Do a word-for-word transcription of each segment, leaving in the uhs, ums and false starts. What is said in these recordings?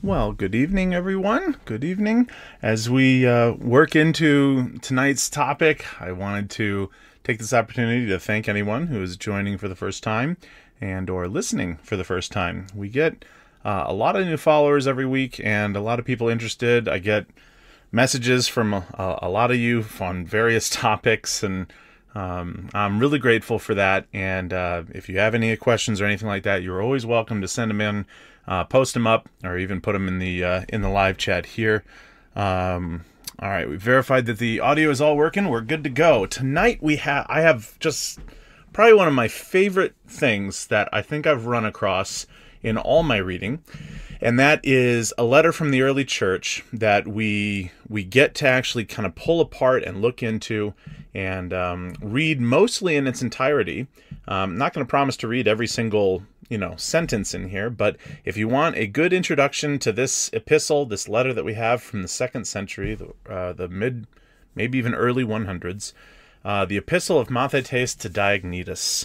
Well, good evening, everyone. Good evening. As we uh, work into tonight's topic, I wanted to take this opportunity to thank anyone who is joining for the first time and or listening for the first time. We get uh, a lot of new followers every week and a lot of people interested. I get messages from a, a lot of you on various topics, and um, I'm really grateful for that. And uh, if you have any questions or anything like that, you're always welcome to send them in. Uh, post them up, or even put them in the uh, in the live chat here. Um, all right, we verified that the audio is all working. We're good to go. Tonight we have I have just probably one of my favorite things that I think I've run across in all my reading, and that is a letter from the early church that we we get to actually kind of pull apart and look into and um, read mostly in its entirety. I'm not going to promise to read every single you know, sentence in here, but if you want a good introduction to this epistle, this letter that we have from the second century, the, uh, the mid, maybe even early one hundreds, uh, the Epistle of Mathetes to Diognetus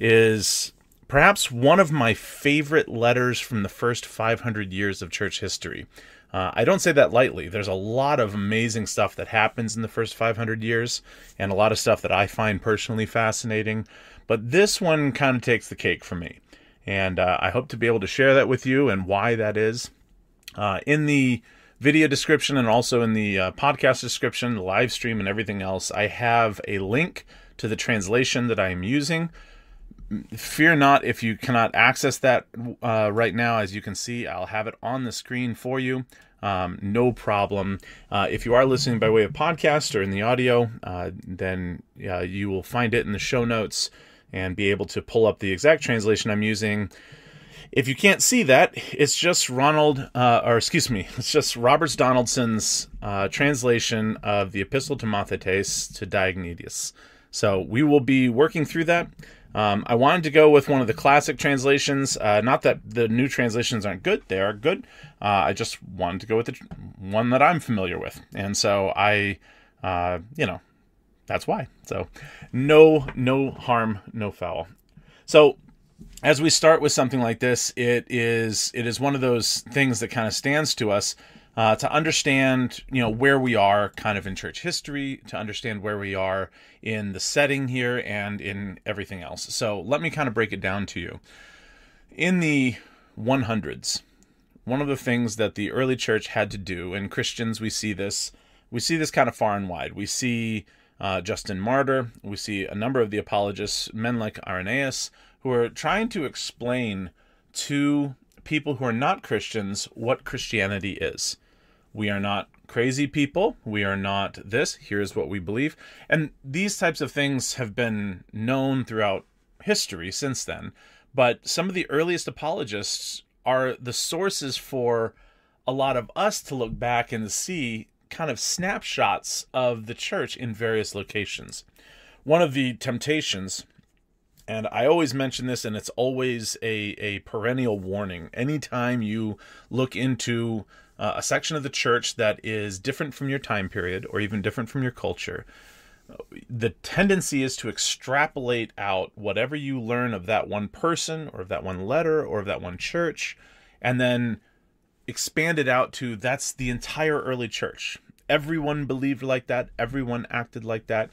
is perhaps one of my favorite letters from the first five hundred years of church history. Uh, I don't say that lightly. There's a lot of amazing stuff that happens in the first five hundred years, and a lot of stuff that I find personally fascinating, but this one kind of takes the cake for me. And uh, I hope to be able to share that with you and why that is. Uh, in the video description and also in the uh, podcast description, the live stream and everything else, I have a link to the translation that I am using. Fear not if you cannot access that uh, right now. As you can see, I'll have it on the screen for you. Um, no problem. Uh, if you are listening by way of podcast or in the audio, uh, then uh, you will find it in the show notes and be able to pull up the exact translation I'm using. If you can't see that, it's just Ronald, uh, or excuse me, it's just Roberts Donaldson's uh, translation of the Epistle to Mathetes to Diognetus. So we will be working through that. Um, I wanted to go with one of the classic translations. Uh, not that the new translations aren't good. They are good. Uh, I just wanted to go with the one that I'm familiar with. And so I, uh, you know, that's why. So no, no harm, no foul. So as we start with something like this, it is it is one of those things that kind of stands to us uh, to understand, you know, where we are kind of in church history, to understand where we are in the setting here and in everything else. So let me kind of break it down to you. In the one hundreds, one of the things that the early church had to do, and Christians, we see this, we see this kind of far and wide. We see Uh, Justin Martyr, we see a number of the apologists, men like Irenaeus, who are trying to explain to people who are not Christians what Christianity is. We are not crazy people. We are not this. Here's what we believe. And these types of things have been known throughout history since then. But some of the earliest apologists are the sources for a lot of us to look back and see kind of snapshots of the church in various locations. One of the temptations, and I always mention this, and it's always a, a perennial warning, anytime you look into uh, a section of the church that is different from your time period or even different from your culture, the tendency is to extrapolate out whatever you learn of that one person or of that one letter or of that one church, and then expand it out to that's the entire early church. Everyone believed like that. Everyone acted like that.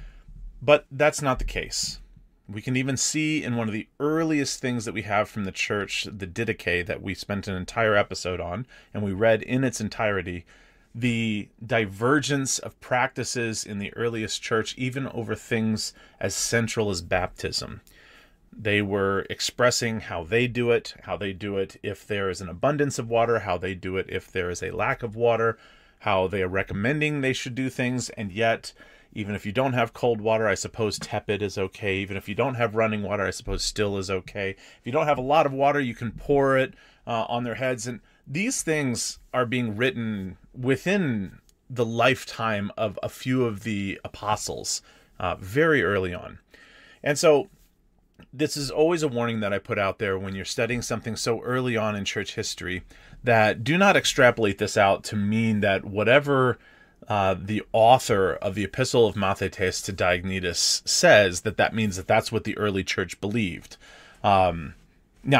But that's not the case. We can even see in one of the earliest things that we have from the church, the Didache, that we spent an entire episode on, and we read in its entirety, the divergence of practices in the earliest church, even over things as central as baptism. They were expressing how they do it, how they do it if there is an abundance of water, how they do it if there is a lack of water, how they are recommending they should do things, and yet, even if you don't have cold water, I suppose tepid is okay. Even if you don't have running water, I suppose still is okay. If you don't have a lot of water, you can pour it uh, on their heads. And these things are being written within the lifetime of a few of the apostles, uh, very early on. And so this is always a warning that I put out there when you're studying something so early on in church history, that do not extrapolate this out to mean that whatever uh, the author of the Epistle of Mathetes to Diognetus says, that that means that that's what the early church believed. Um, now,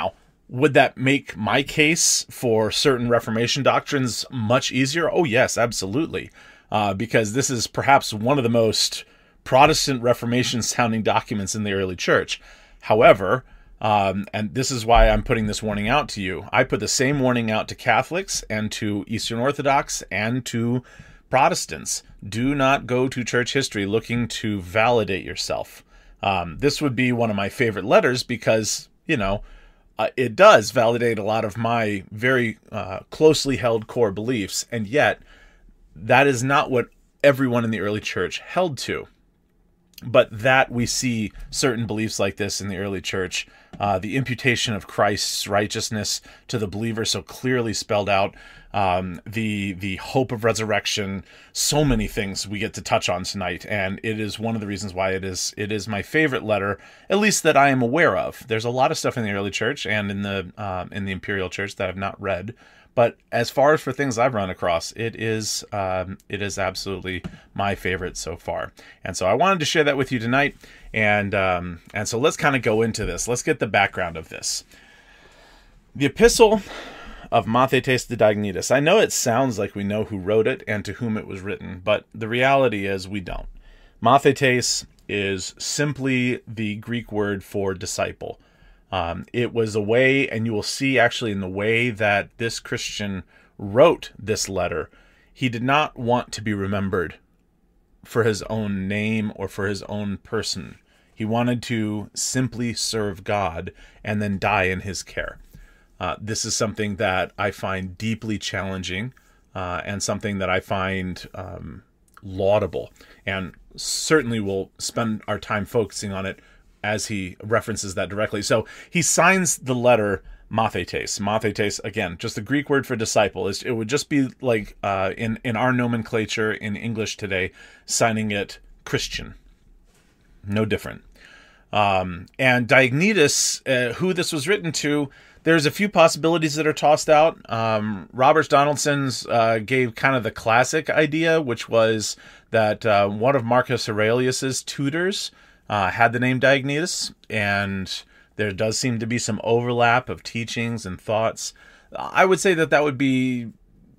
Would that make my case for certain Reformation doctrines much easier? Oh, yes, absolutely. Uh, because this is perhaps one of the most Protestant Reformation sounding documents in the early church. However, um, and this is why I'm putting this warning out to you, I put the same warning out to Catholics and to Eastern Orthodox and to Protestants. Do not go to church history looking to validate yourself. Um, this would be one of my favorite letters because, you know, uh, it does validate a lot of my very uh, closely held core beliefs, and yet that is not what everyone in the early church held to. But that we see certain beliefs like this in the early church, uh, the imputation of Christ's righteousness to the believer so clearly spelled out, um, the the hope of resurrection, so many things we get to touch on tonight, and it is one of the reasons why it is it is my favorite letter, at least that I am aware of. There's a lot of stuff in the early church and in the uh, in the Imperial Church that I've not read. But as far as for things I've run across, it is um, it is absolutely my favorite so far. And so I wanted to share that with you tonight. And um, and so let's kind of go into this. Let's get the background of this. The Epistle of Mathetes de Diognetus. I know it sounds like we know who wrote it and to whom it was written, but the reality is we don't. Mathetes is simply the Greek word for disciple. Um, it was a way, and you will see actually in the way that this Christian wrote this letter, he did not want to be remembered for his own name or for his own person. He wanted to simply serve God and then die in his care. Uh, this is something that I find deeply challenging uh, and something that I find um, laudable, and certainly we'll spend our time focusing on it as he references that directly. So he signs the letter Mathetes. Mathetes, again, just the Greek word for disciple. It would just be like uh, in, in our nomenclature in English today, signing it Christian. No different. Um, and Diognetus, uh, who this was written to, there's a few possibilities that are tossed out. Um, Robert Donaldson's uh, gave kind of the classic idea, which was that uh, one of Marcus Aurelius's tutors Uh, had the name Diognetus, and there does seem to be some overlap of teachings and thoughts. I would say that that would be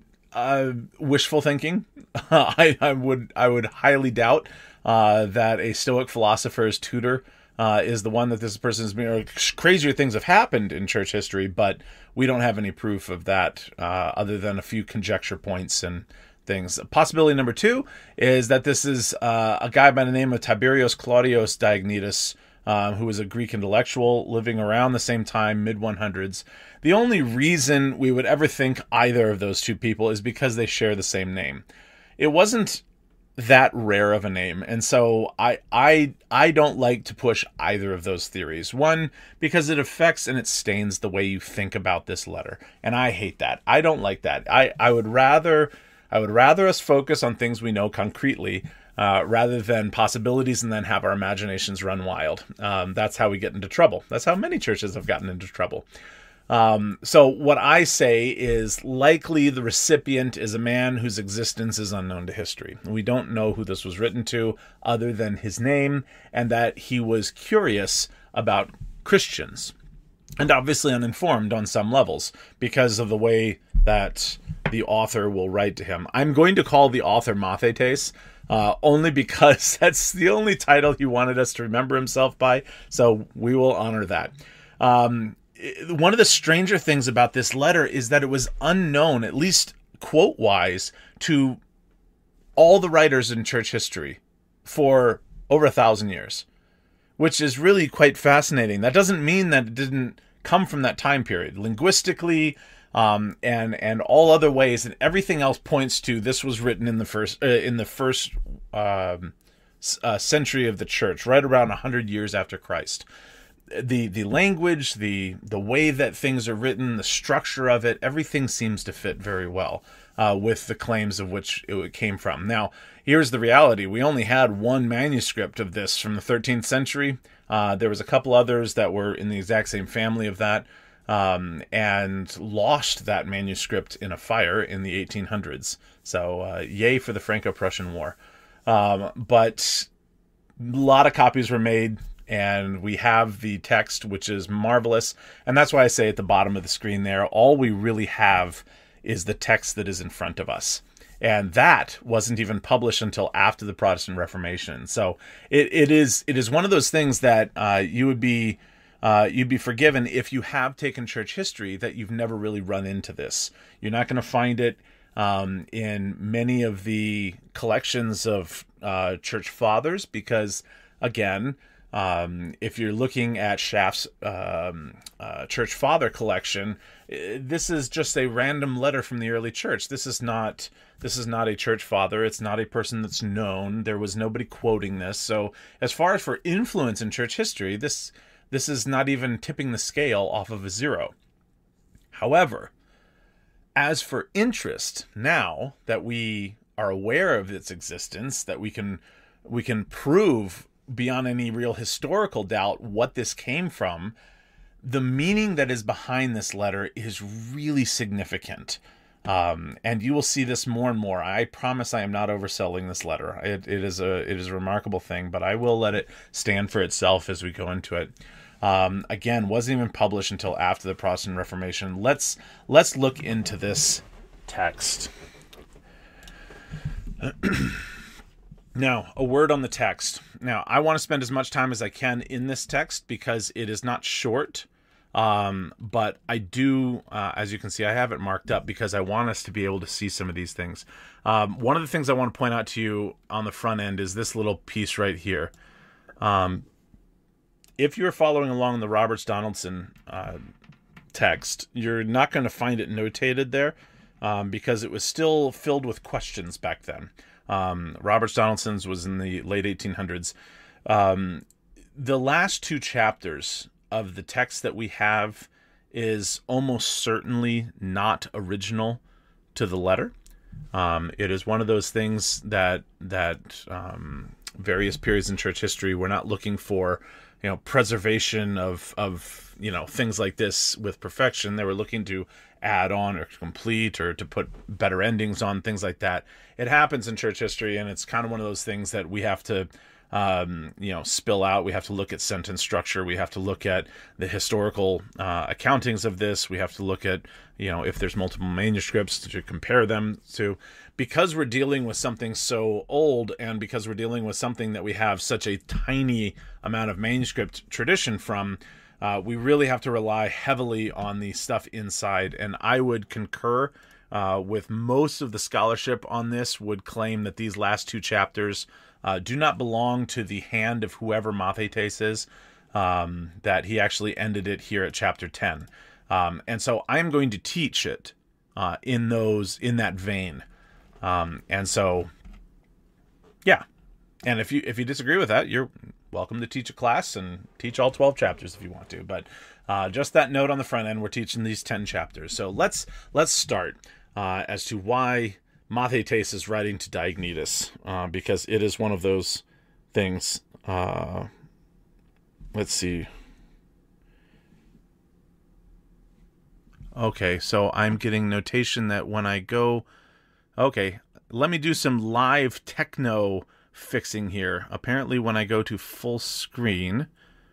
uh, wishful thinking. I, I would I would highly doubt uh, that a Stoic philosopher's tutor uh, is the one that this person is being. Crazier things have happened in church history, but we don't have any proof of that uh, other than a few conjecture points and things. Possibility number two is that this is uh, a guy by the name of Tiberius Claudius Diognetus, uh, who was a Greek intellectual living around the same time, mid one hundreds. The only reason we would ever think either of those two people is because they share the same name. It wasn't that rare of a name, and so I I I don't like to push either of those theories. One, because it affects and it stains the way you think about this letter, and I hate that. I don't like that. I, I would rather I would rather us focus on things we know concretely uh, rather than possibilities and then have our imaginations run wild. Um, that's how we get into trouble. That's how many churches have gotten into trouble. Um, so what I say is likely the recipient is a man whose existence is unknown to history. We don't know who this was written to other than his name, and that he was curious about Christians, and obviously uninformed on some levels because of the way that the author will write to him. I'm going to call the author Mathetes, uh, only because that's the only title he wanted us to remember himself by, so we will honor that. Um, one of the stranger things about this letter is that it was unknown, at least quote-wise, to all the writers in church history for over a thousand years, which is really quite fascinating. That doesn't mean that it didn't come from that time period. Linguistically, Um, and and all other ways, and everything else points to this was written in the first uh, in the first um, uh, century of the church, right around a hundred years after Christ. The the language, the the way that things are written, the structure of it, everything seems to fit very well uh, with the claims of which it came from. Now, here's the reality: we only had one manuscript of this from the thirteenth century. Uh, there was a couple others that were in the exact same family of that. Um, and lost that manuscript in a fire in the eighteen hundreds. So, uh, yay for the Franco-Prussian War. Um, but a lot of copies were made, and we have the text, which is marvelous. And that's why I say at the bottom of the screen there, all we really have is the text that is in front of us. And that wasn't even published until after the Protestant Reformation. So it, it is it is one of those things that uh, you would be uh, you'd be forgiven if you have taken church history that you've never really run into this. You're not going to find it um, in many of the collections of uh, church fathers because, again, Um, if you're looking at Schaff's um, uh, church father collection, this is just a random letter from the early church. This is not this is not a church father. It's not a person that's known. There was nobody quoting this. So as far as for influence in church history, this this is not even tipping the scale off of a zero. However, as for interest, now that we are aware of its existence, that we can we can prove beyond any real historical doubt what this came from, the meaning that is behind this letter is really significant. Um, and you will see this more and more. I promise I am not overselling this letter. It, it is a it is a remarkable thing, but I will let it stand for itself as we go into it. Um, again, wasn't even published until after the Protestant Reformation. Let's let's look into this text. Now, a word on the text. Now, I want to spend as much time as I can in this text because it is not short, um, but I do, uh, as you can see, I have it marked up because I want us to be able to see some of these things. Um, one of the things I want to point out to you on the front end is this little piece right here. Um, if you're following along the Roberts Donaldson uh, text, you're not going to find it notated there um, because it was still filled with questions back then. Um, Roberts Donaldson's was in the late eighteen hundreds. Um, the last two chapters of the text that we have is almost certainly not original to the letter. Um, it is one of those things that that um, various periods in church history were not looking for, you know, preservation of of you know things like this with perfection. They were looking to add on or complete or to put better endings on, things like that. It happens in church history, and it's kind of one of those things that we have to um, you know, spill out. We have to look at sentence structure. We have to look at the historical uh, accountings of this. We have to look at, you know, if there's multiple manuscripts to compare them to. Because we're dealing with something so old, and because we're dealing with something that we have such a tiny amount of manuscript tradition from, uh, we really have to rely heavily on the stuff inside. And I would concur uh, with most of the scholarship on this would claim that these last two chapters uh, do not belong to the hand of whoever Mathetes is, um, that he actually ended it here at chapter ten. Um, and so I'm going to teach it uh, in those in that vein. Um, and so, yeah. And if you if you disagree with that, you're welcome to teach a class and teach all twelve chapters if you want to. But uh, just that note on the front end, we're teaching these ten chapters. So let's let's start uh, as to why Mathetes is writing to Diognetus, uh, because it is one of those things. Uh, let's see. Okay, so I'm getting notation that when I go... Okay, let me do some live techno fixing here. Apparently when I go to full screen,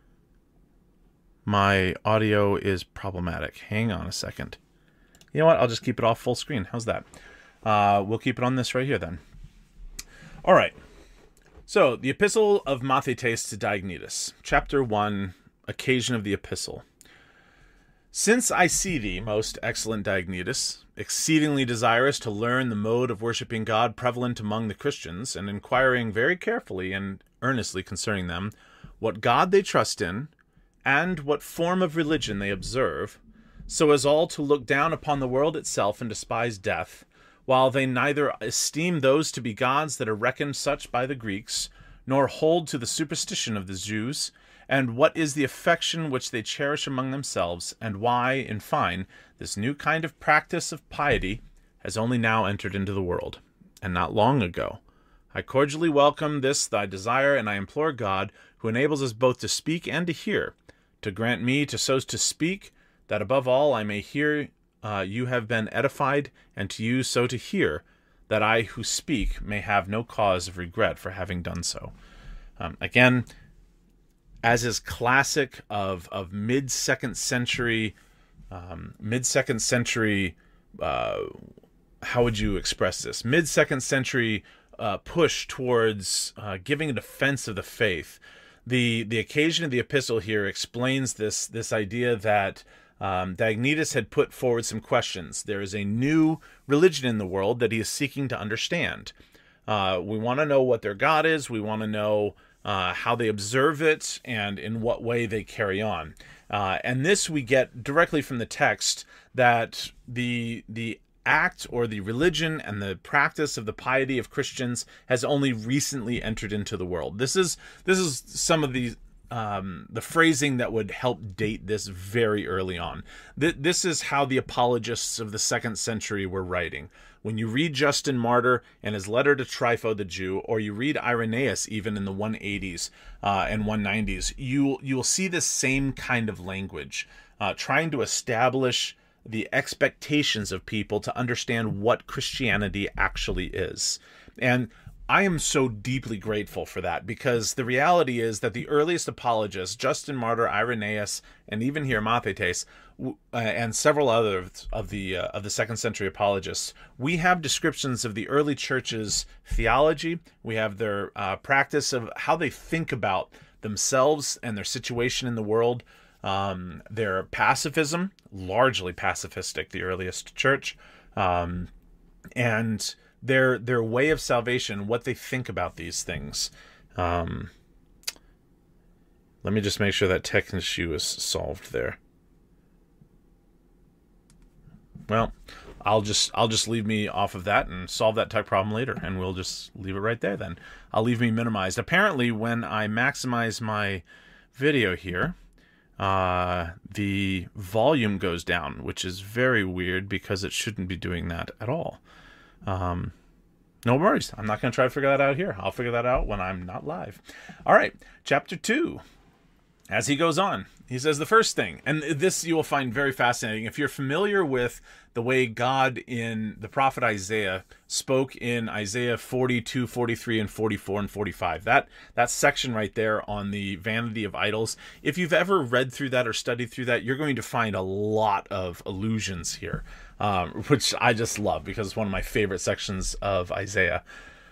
my audio is problematic. Hang on a second. You know what? I'll just keep it off full screen. How's that? Uh, we'll keep it on this right here then. All right. So, the Epistle of Mathetes to Diognetus. Chapter one, Occasion of the Epistle. Since I see thee, most excellent Diognetus, exceedingly desirous to learn the mode of worshipping God prevalent among the Christians, and inquiring very carefully and earnestly concerning them, what God they trust in, and what form of religion they observe, so as all to look down upon the world itself and despise death, while they neither esteem those to be gods that are reckoned such by the Greeks, nor hold to the superstition of the Jews, and what is the affection which they cherish among themselves, and why, in fine, this new kind of practice of piety has only now entered into the world, and not long ago. I cordially welcome this thy desire, and I implore God, who enables us both to speak and to hear, to grant me to so to speak, that above all I may hear uh, you have been edified, and to you so to hear, that I who speak may have no cause of regret for having done so. Um, again, as is classic of of mid second century, um, mid second century. Uh, how would you express this? Mid second century uh, push towards uh, giving a defense of the faith. The the occasion of the epistle here explains this this idea that um, Diognetus had put forward some questions. There is a new religion in the world that he is seeking to understand. Uh, we want to know what their God is. We want to know uh, how they observe it and in what way they carry on. Uh, and this we get directly from the text, that the the act or the religion and the practice of the piety of Christians has only recently entered into the world. This is this is some of the um, the phrasing that would help date this very early on. Th- this is how the apologists of the second century were writing. When you read Justin Martyr and his letter to Trypho the Jew, or you read Irenaeus even in the one eighties uh, and one nineties, you you will see the same kind of language, uh, trying to establish the expectations of people to understand what Christianity actually is. And I am so deeply grateful for that, because the reality is that the earliest apologists, Justin Martyr, Irenaeus, and even here Mathetes, uh, and several others of the uh, of the second century apologists, we have descriptions of the early church's theology. We have their uh, practice of how they think about themselves and their situation in the world. Um, their pacifism, largely pacifistic, the earliest church, um, and their their way of salvation, what they think about these things. Um, let me just make sure that tech issue is solved there. Well, I'll just I'll just leave me off of that and solve that tech problem later, and we'll just leave it right there then. I'll leave me minimized. Apparently, when I maximize my video here, Uh, the volume goes down, which is very weird because it shouldn't be doing that at all. Um, no worries. I'm not going to try to figure that out here. I'll figure that out when I'm not live. All right. Chapter two. As he goes on, he says the first thing, and this you will find very fascinating. If you're familiar with the way God in the prophet Isaiah spoke in Isaiah forty-two, forty-three, and forty-four and forty-five, that, that section right there on the vanity of idols, if you've ever read through that or studied through that, you're going to find a lot of allusions here, um, which I just love because it's one of my favorite sections of Isaiah.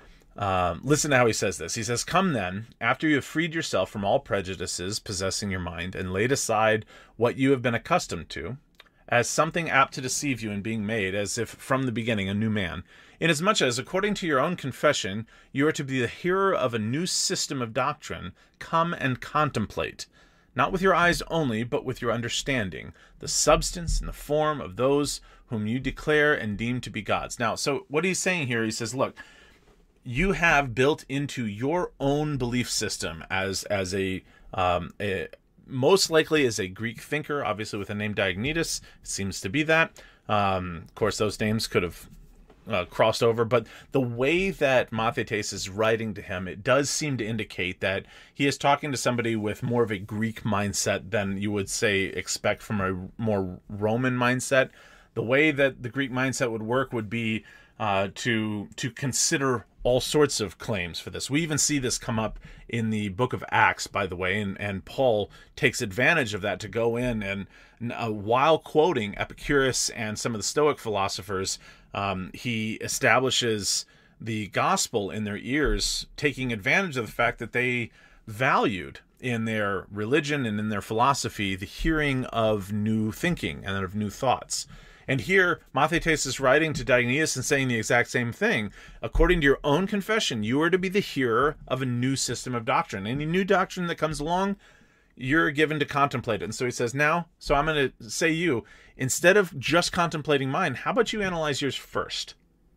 Um, listen to how he says this. He says, "Come then, after you have freed yourself from all prejudices possessing your mind, and laid aside what you have been accustomed to, as something apt to deceive you in being made, as if from the beginning a new man, inasmuch as, according to your own confession, you are to be the hearer of a new system of doctrine, come and contemplate, not with your eyes only, but with your understanding, the substance and the form of those whom you declare and deem to be gods." Now, so what he's saying here, he says, look, you have built into your own belief system as as a, um, a most likely as a Greek thinker, obviously with the name Diognetus, it seems to be that. Um, of course, those names could have uh, crossed over, but the way that Mathetes is writing to him, it does seem to indicate that he is talking to somebody with more of a Greek mindset than you would say expect from a more Roman mindset. The way that the Greek mindset would work would be uh, to to consider all sorts of claims for this. We even see this come up in the book of Acts, by the way, and, and Paul takes advantage of that to go in and, uh, while quoting Epicurus and some of the Stoic philosophers, um, he establishes the gospel in their ears, taking advantage of the fact that they valued in their religion and in their philosophy the hearing of new thinking and of new thoughts. And here, Mathetes is writing to Diognetus and saying the exact same thing. According to your own confession, you are to be the hearer of a new system of doctrine. Any new doctrine that comes along, you're given to contemplate it. And so he says, now, so I'm going to say you, instead of just contemplating mine, how about you analyze yours first?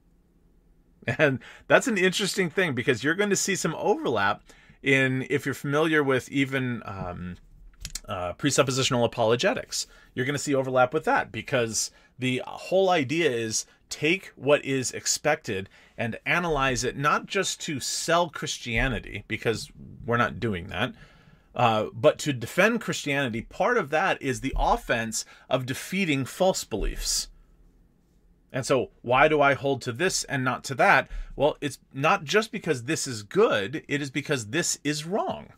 And that's an interesting thing, because you're going to see some overlap in, if you're familiar with even um, uh, presuppositional apologetics, you're going to see overlap with that, because the whole idea is take what is expected and analyze it, not just to sell Christianity, because we're not doing that, uh, but to defend Christianity. Part of that is the offense of defeating false beliefs. And so why do I hold to this and not to that? Well, it's not just because this is good, it is because this is wrong.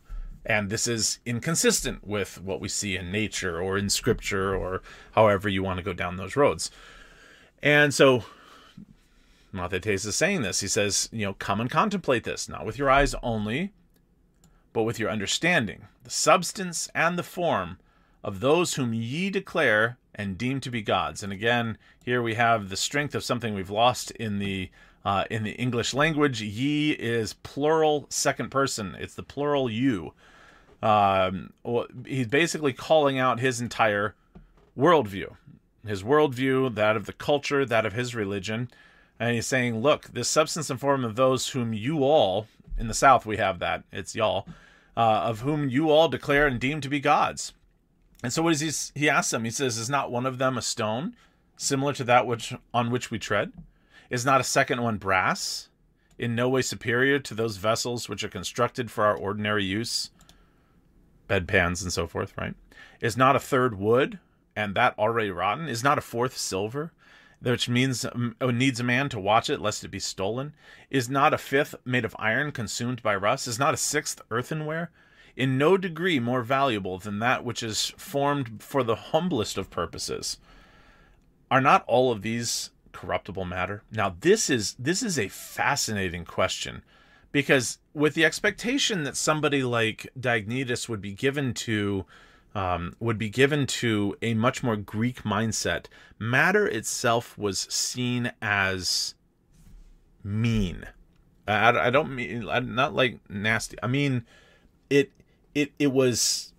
And this is inconsistent with what we see in nature or in scripture or however you want to go down those roads. And so Mathetes is saying this. He says, you know, come and contemplate this, not with your eyes only, but with your understanding, the substance and the form of those whom ye declare and deem to be gods. And again, here we have the strength of something we've lost in the uh, in the English language. Ye is plural second person. It's the plural you. Um, he's basically calling out his entire worldview. His worldview, that of the culture, that of his religion. And he's saying, look, this substance and form of those whom you all, in the South we have that, it's y'all, uh, of whom you all declare and deem to be gods. And so what is he, he asks them, he says, is not one of them a stone, similar to that which on which we tread? Is not a second one brass, in no way superior to those vessels which are constructed for our ordinary use, bedpans and so forth, right? Is not a third wood, and that already rotten? Is not a fourth silver, which means um, needs a man to watch it, lest it be stolen? Is not a fifth made of iron consumed by rust? Is not a sixth earthenware, in no degree more valuable than that which is formed for the humblest of purposes? Are not all of these corruptible matter? Now, this is this is a fascinating question, because with the expectation that somebody like Diognetus would be given to um, would be given to a much more Greek mindset, matter itself was seen as mean. I, I don't mean not like nasty. I mean it it it was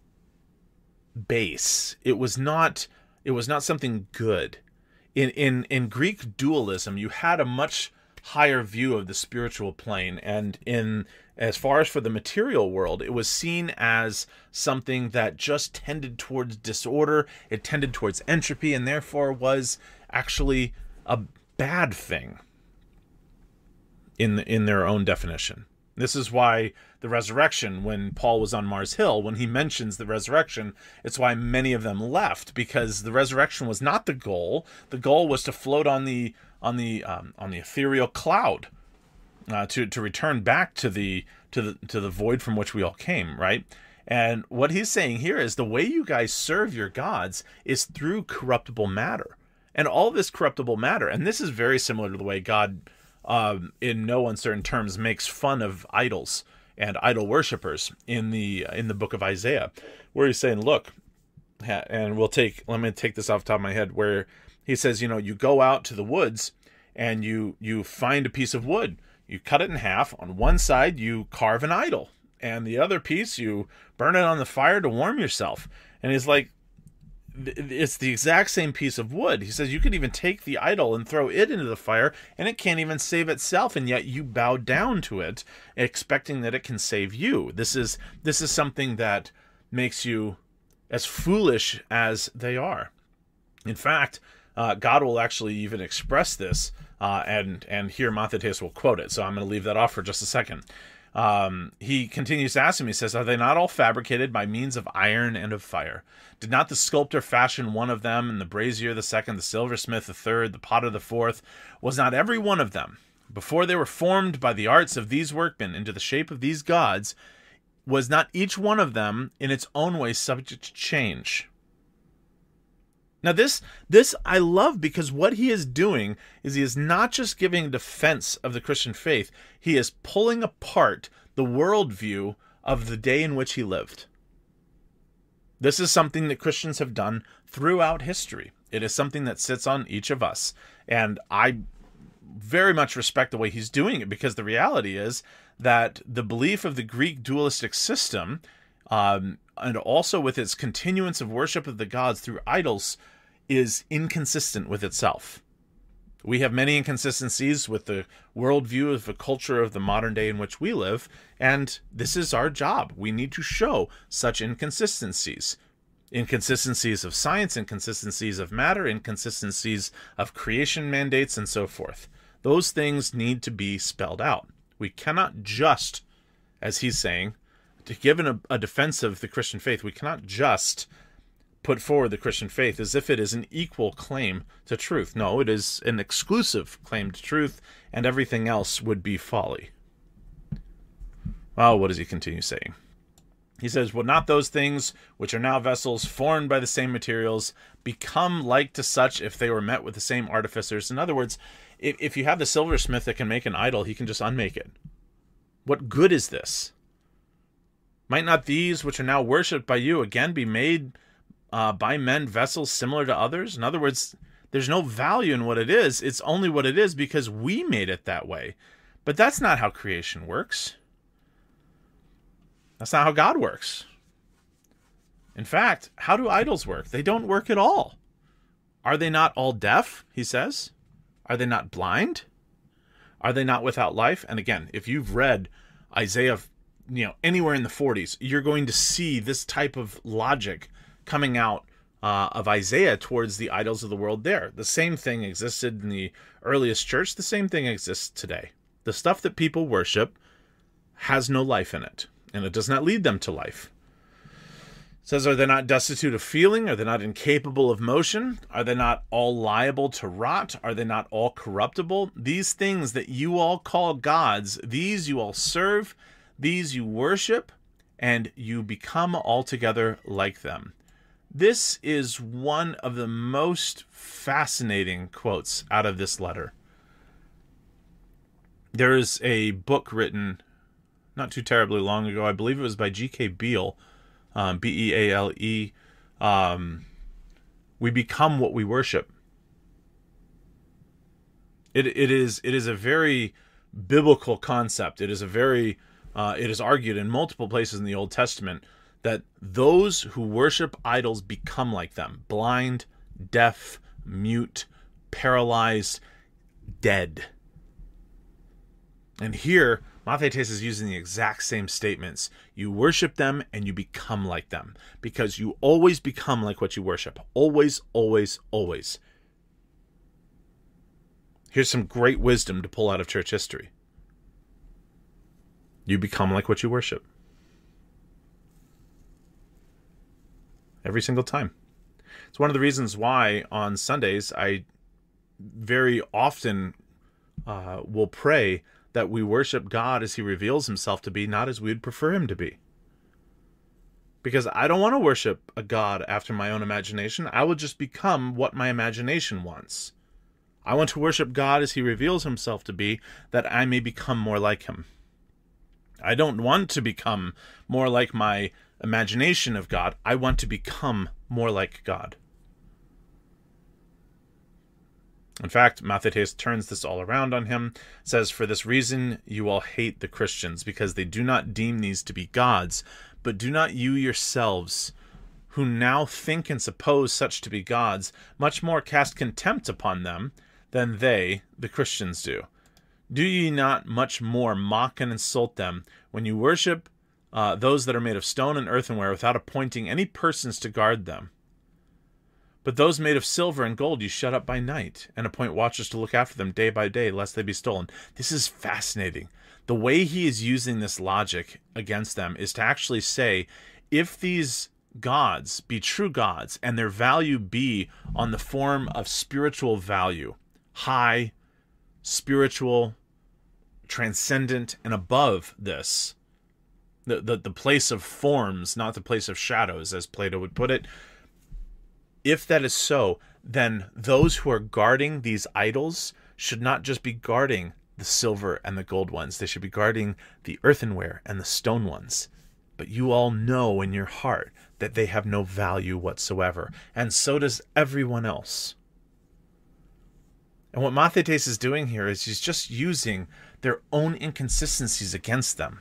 base. It was not it was not something good. In, in in Greek dualism, you had a much higher view of the spiritual plane, and in as far as for the material world, it was seen as something that just tended towards disorder, it tended towards entropy, and therefore was actually a bad thing in in their own definition. This is why the resurrection, when Paul was on Mars Hill, when he mentions the resurrection, it's why many of them left, because the resurrection was not the goal. The goal was to float on the on the um, on the ethereal cloud, uh, to to return back to the to the to the void from which we all came, right? And what he's saying here is the way you guys serve your gods is through corruptible matter, and all this corruptible matter, and this is very similar to the way God, Um, in no uncertain terms, makes fun of idols and idol worshippers in the in the book of Isaiah, where he's saying, look, and we'll take, let me take this off the top of my head, where he says, you know, you go out to the woods and you you find a piece of wood, you cut it in half, on one side you carve an idol, and the other piece you burn it on the fire to warm yourself. And he's like, it's the exact same piece of wood. He says you could even take the idol and throw it into the fire, and it can't even save itself, and yet you bow down to it, expecting that it can save you. This is this is something that makes you as foolish as they are. In fact, uh, God will actually even express this, uh, and and here Mathetes will quote it. So I'm going to leave that off for just a second. Um, he continues to ask him, he says, are they not all fabricated by means of iron and of fire? Did not the sculptor fashion one of them, and the brazier the second, the silversmith the third, the potter the fourth? Was not every one of them, before they were formed by the arts of these workmen into the shape of these gods, was not each one of them in its own way subject to change? Now this, this I love, because what he is doing is he is not just giving a defense of the Christian faith, he is pulling apart the worldview of the day in which he lived. This is something that Christians have done throughout history. It is something that sits on each of us. And I very much respect the way he's doing it, because the reality is that the belief of the Greek dualistic system, um, and also with its continuance of worship of the gods through idols, is inconsistent with itself. We have many inconsistencies with the worldview of the culture of the modern day in which we live, and this is our job. We need to show such inconsistencies. Inconsistencies of science, inconsistencies of matter, inconsistencies of creation mandates, and so forth. Those things need to be spelled out. We cannot just, as he's saying, to give an, a defense of the Christian faith, we cannot just put forward the Christian faith as if it is an equal claim to truth. No, it is an exclusive claim to truth, and everything else would be folly. Well, what does he continue saying? He says, will not those things which are now vessels formed by the same materials become like to such if they were met with the same artificers? In other words, if, if you have the silversmith that can make an idol, he can just unmake it. What good is this? Might not these which are now worshipped by you again be made uh, by men vessels similar to others? In other words, there's no value in what it is. It's only what it is because we made it that way. But that's not how creation works. That's not how God works. In fact, how do idols work? They don't work at all. Are they not all deaf, he says? Are they not blind? Are they not without life? And again, if you've read Isaiah, you know, anywhere in the forties, you're going to see this type of logic coming out uh, of Isaiah towards the idols of the world there. The same thing existed in the earliest church. The same thing exists today. The stuff that people worship has no life in it, and it does not lead them to life. It says, are they not destitute of feeling? Are they not incapable of motion? Are they not all liable to rot? Are they not all corruptible? These things that you all call gods, these you all serve, these you worship, and you become altogether like them. This is one of the most fascinating quotes out of this letter. There is a book written not too terribly long ago. I believe it was by G K Beale, um, B E A L E. Um, we become what we worship. It it is it is a very biblical concept. It is a very uh, it is argued in multiple places in the Old Testament that those who worship idols become like them: blind, deaf, mute, paralyzed, dead. And here, Mathetes is using the exact same statements. You worship them and you become like them, because you always become like what you worship. Always, always, always. Here's some great wisdom to pull out of church history. You become like what you worship. Every single time. It's one of the reasons why on Sundays I very often uh, will pray that we worship God as he reveals himself to be, not as we would prefer him to be. Because I don't want to worship a God after my own imagination. I will just become what my imagination wants. I want to worship God as he reveals himself to be, that I may become more like him. I don't want to become more like my imagination of God. I want to become more like God. In fact, Mathetes turns this all around on him, says, for this reason you all hate the Christians, because they do not deem these to be gods, but do not you yourselves, who now think and suppose such to be gods, much more cast contempt upon them than they, the Christians, do? Do ye not much more mock and insult them, when you worship uh, those that are made of stone and earthenware, without appointing any persons to guard them? But those made of silver and gold you shut up by night, and appoint watchers to look after them day by day, lest they be stolen. This is fascinating. The way he is using this logic against them is to actually say, if these gods be true gods, and their value be on the form of spiritual value, high, spiritual, transcendent, and above this, the, the, the place of forms, not the place of shadows, as Plato would put it, if that is so, then those who are guarding these idols should not just be guarding the silver and the gold ones. They should be guarding the earthenware and the stone ones. But you all know in your heart that they have no value whatsoever. And so does everyone else. And what Mathetes is doing here is he's just using their own inconsistencies against them.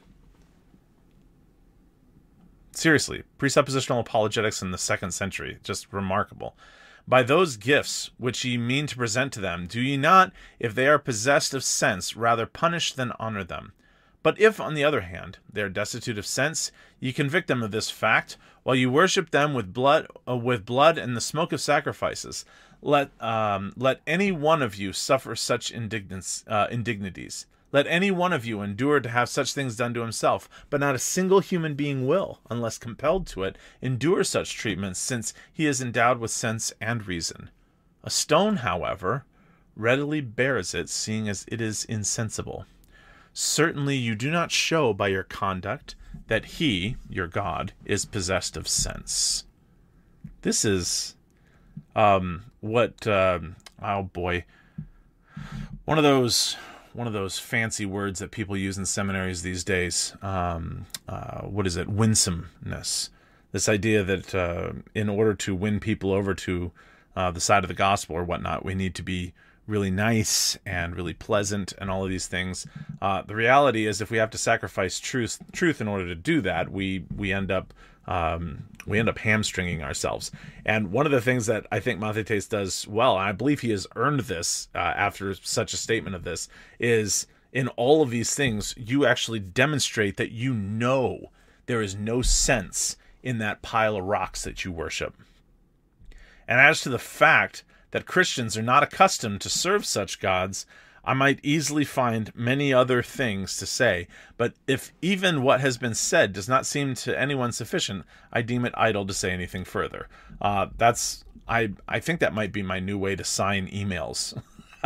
Seriously, presuppositional apologetics in the second century, just remarkable. By those gifts which ye mean to present to them, do ye not, if they are possessed of sense, rather punish than honor them? But if, on the other hand, they are destitute of sense, ye convict them of this fact, while you worship them with blood, uh, with blood and the smoke of sacrifices. Let um, let any one of you suffer such indignance, uh, indignities. Let any one of you endure to have such things done to himself, but not a single human being will, unless compelled to it, endure such treatments, since he is endowed with sense and reason. A stone, however, readily bears it, seeing as it is insensible. Certainly you do not show by your conduct that he, your God, is possessed of sense. This is um, what, um, oh boy, one of those one of those fancy words that people use in seminaries these days. Um, uh, what is it? Winsomeness. This idea that uh, in order to win people over to uh, the side of the gospel or whatnot, we need to be really nice and really pleasant and all of these things. Uh, the reality is, if we have to sacrifice truth, truth in order to do that, we we end up um, we end up hamstringing ourselves. And one of the things that I think Mathetes does well, and I believe he has earned this uh, after such a statement of this, is in all of these things, you actually demonstrate that you know there is no sense in that pile of rocks that you worship. And as to the fact that Christians are not accustomed to serve such gods, I might easily find many other things to say, but if even what has been said does not seem to anyone sufficient, I deem it idle to say anything further. Uh, that's I I think that might be my new way to sign emails.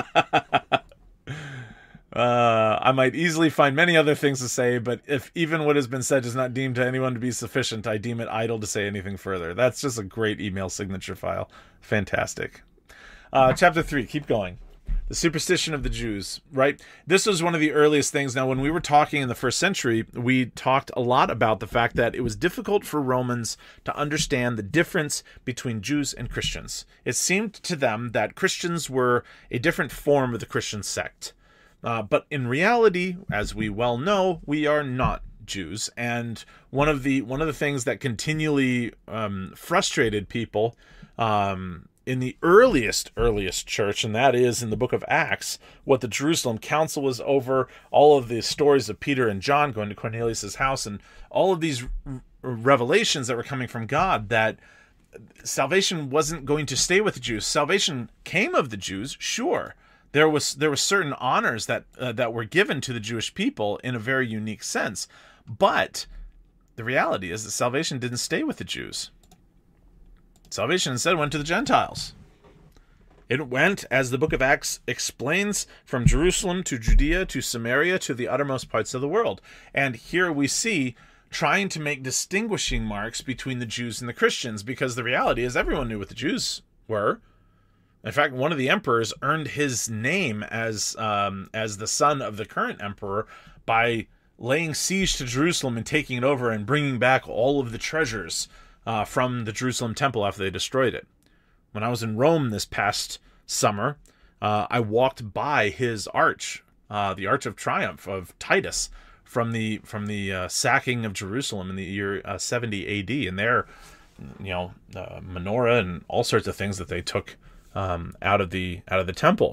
Uh, I might easily find many other things to say, but if even what has been said does not deem to anyone to be sufficient, I deem it idle to say anything further. That's just a great email signature file. Fantastic. Uh, chapter three, keep going. The superstition of the Jews, right? This was one of the earliest things. Now, when we were talking in the first century, we talked a lot about the fact that it was difficult for Romans to understand the difference between Jews and Christians. It seemed to them that Christians were a different form of the Christian sect. Uh, but in reality, as we well know, we are not Jews. And one of the one of the things that continually um, frustrated people um, in the earliest, earliest church, and that is in the book of Acts, what the Jerusalem Council was over, all of the stories of Peter and John going to Cornelius' house, and all of these r- revelations that were coming from God, that salvation wasn't going to stay with the Jews. Salvation came of the Jews, sure. There was there were certain honors that uh, that were given to the Jewish people in a very unique sense, but the reality is that salvation didn't stay with the Jews. Salvation instead went to the Gentiles. It went, as the book of Acts explains, from Jerusalem to Judea to Samaria to the uttermost parts of the world. And here we see trying to make distinguishing marks between the Jews and the Christians, because the reality is everyone knew what the Jews were. In fact, one of the emperors earned his name as um, as the son of the current emperor by laying siege to Jerusalem and taking it over and bringing back all of the treasures uh, from the Jerusalem temple after they destroyed it. When I was in Rome this past summer, uh, I walked by his arch, uh, the Arch of Triumph of Titus, from the from the uh, sacking of Jerusalem in the year uh, seventy A D, and there, you know, uh, menorah and all sorts of things that they took Um, out of the out of the temple.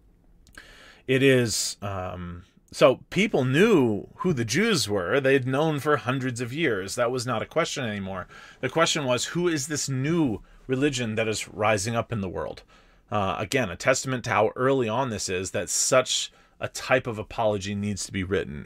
It is um, so people knew who the Jews were. They'd known for hundreds of years. That was not a question anymore. The question was, who is this new religion that is rising up in the world? Uh, again, a testament to how early on this is that such a type of apology needs to be written.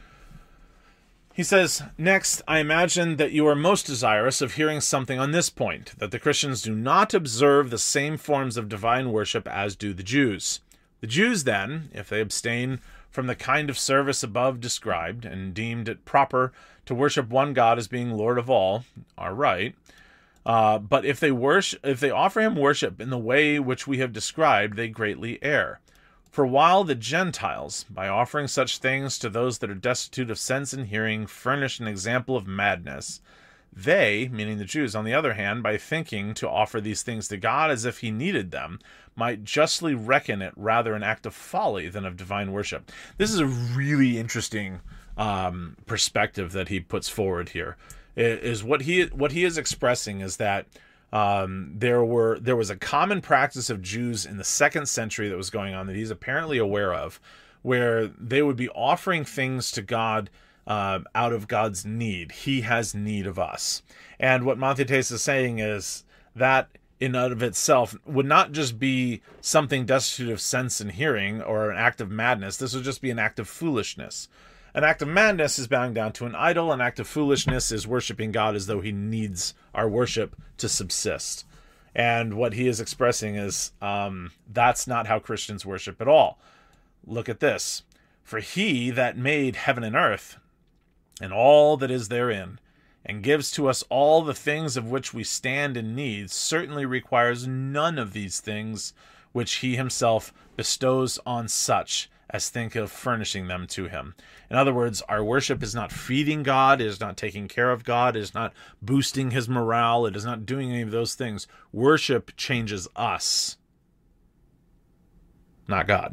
He says, next, I imagine that you are most desirous of hearing something on this point, that the Christians do not observe the same forms of divine worship as do the Jews. The Jews, then, if they abstain from the kind of service above described, and deemed it proper to worship one God as being Lord of all, are right. Uh, but if they worship, if they offer him worship in the way which we have described, they greatly err. For while the Gentiles, by offering such things to those that are destitute of sense and hearing, furnish an example of madness, they, meaning the Jews, on the other hand, by thinking to offer these things to God as if he needed them, might justly reckon it rather an act of folly than of divine worship. This is a really interesting um, perspective that he puts forward here. It is what he what he is expressing is that Um, there were there was a common practice of Jews in the second century that was going on that he's apparently aware of, where they would be offering things to God uh, out of God's need. He has need of us. And what Mathetes is saying is that in and of itself would not just be something destitute of sense and hearing or an act of madness. This would just be an act of foolishness. An act of madness is bowing down to an idol. An act of foolishness is worshiping God as though he needs our worship to subsist. And what he is expressing is um, that's not how Christians worship at all. Look at this. For he that made heaven and earth, and all that is therein, and gives to us all the things of which we stand in need, certainly requires none of these things which he himself bestows on such as think of furnishing them to him. In other words, our worship is not feeding God, it is not taking care of God, it is not boosting his morale, it is not doing any of those things. Worship changes us, not God.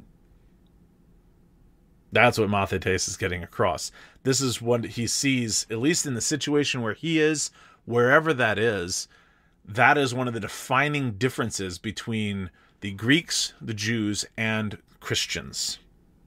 That's what Mathetes is getting across. This is what he sees, at least in the situation where he is, wherever that is, that is one of the defining differences between the Greeks, the Jews, and Christians.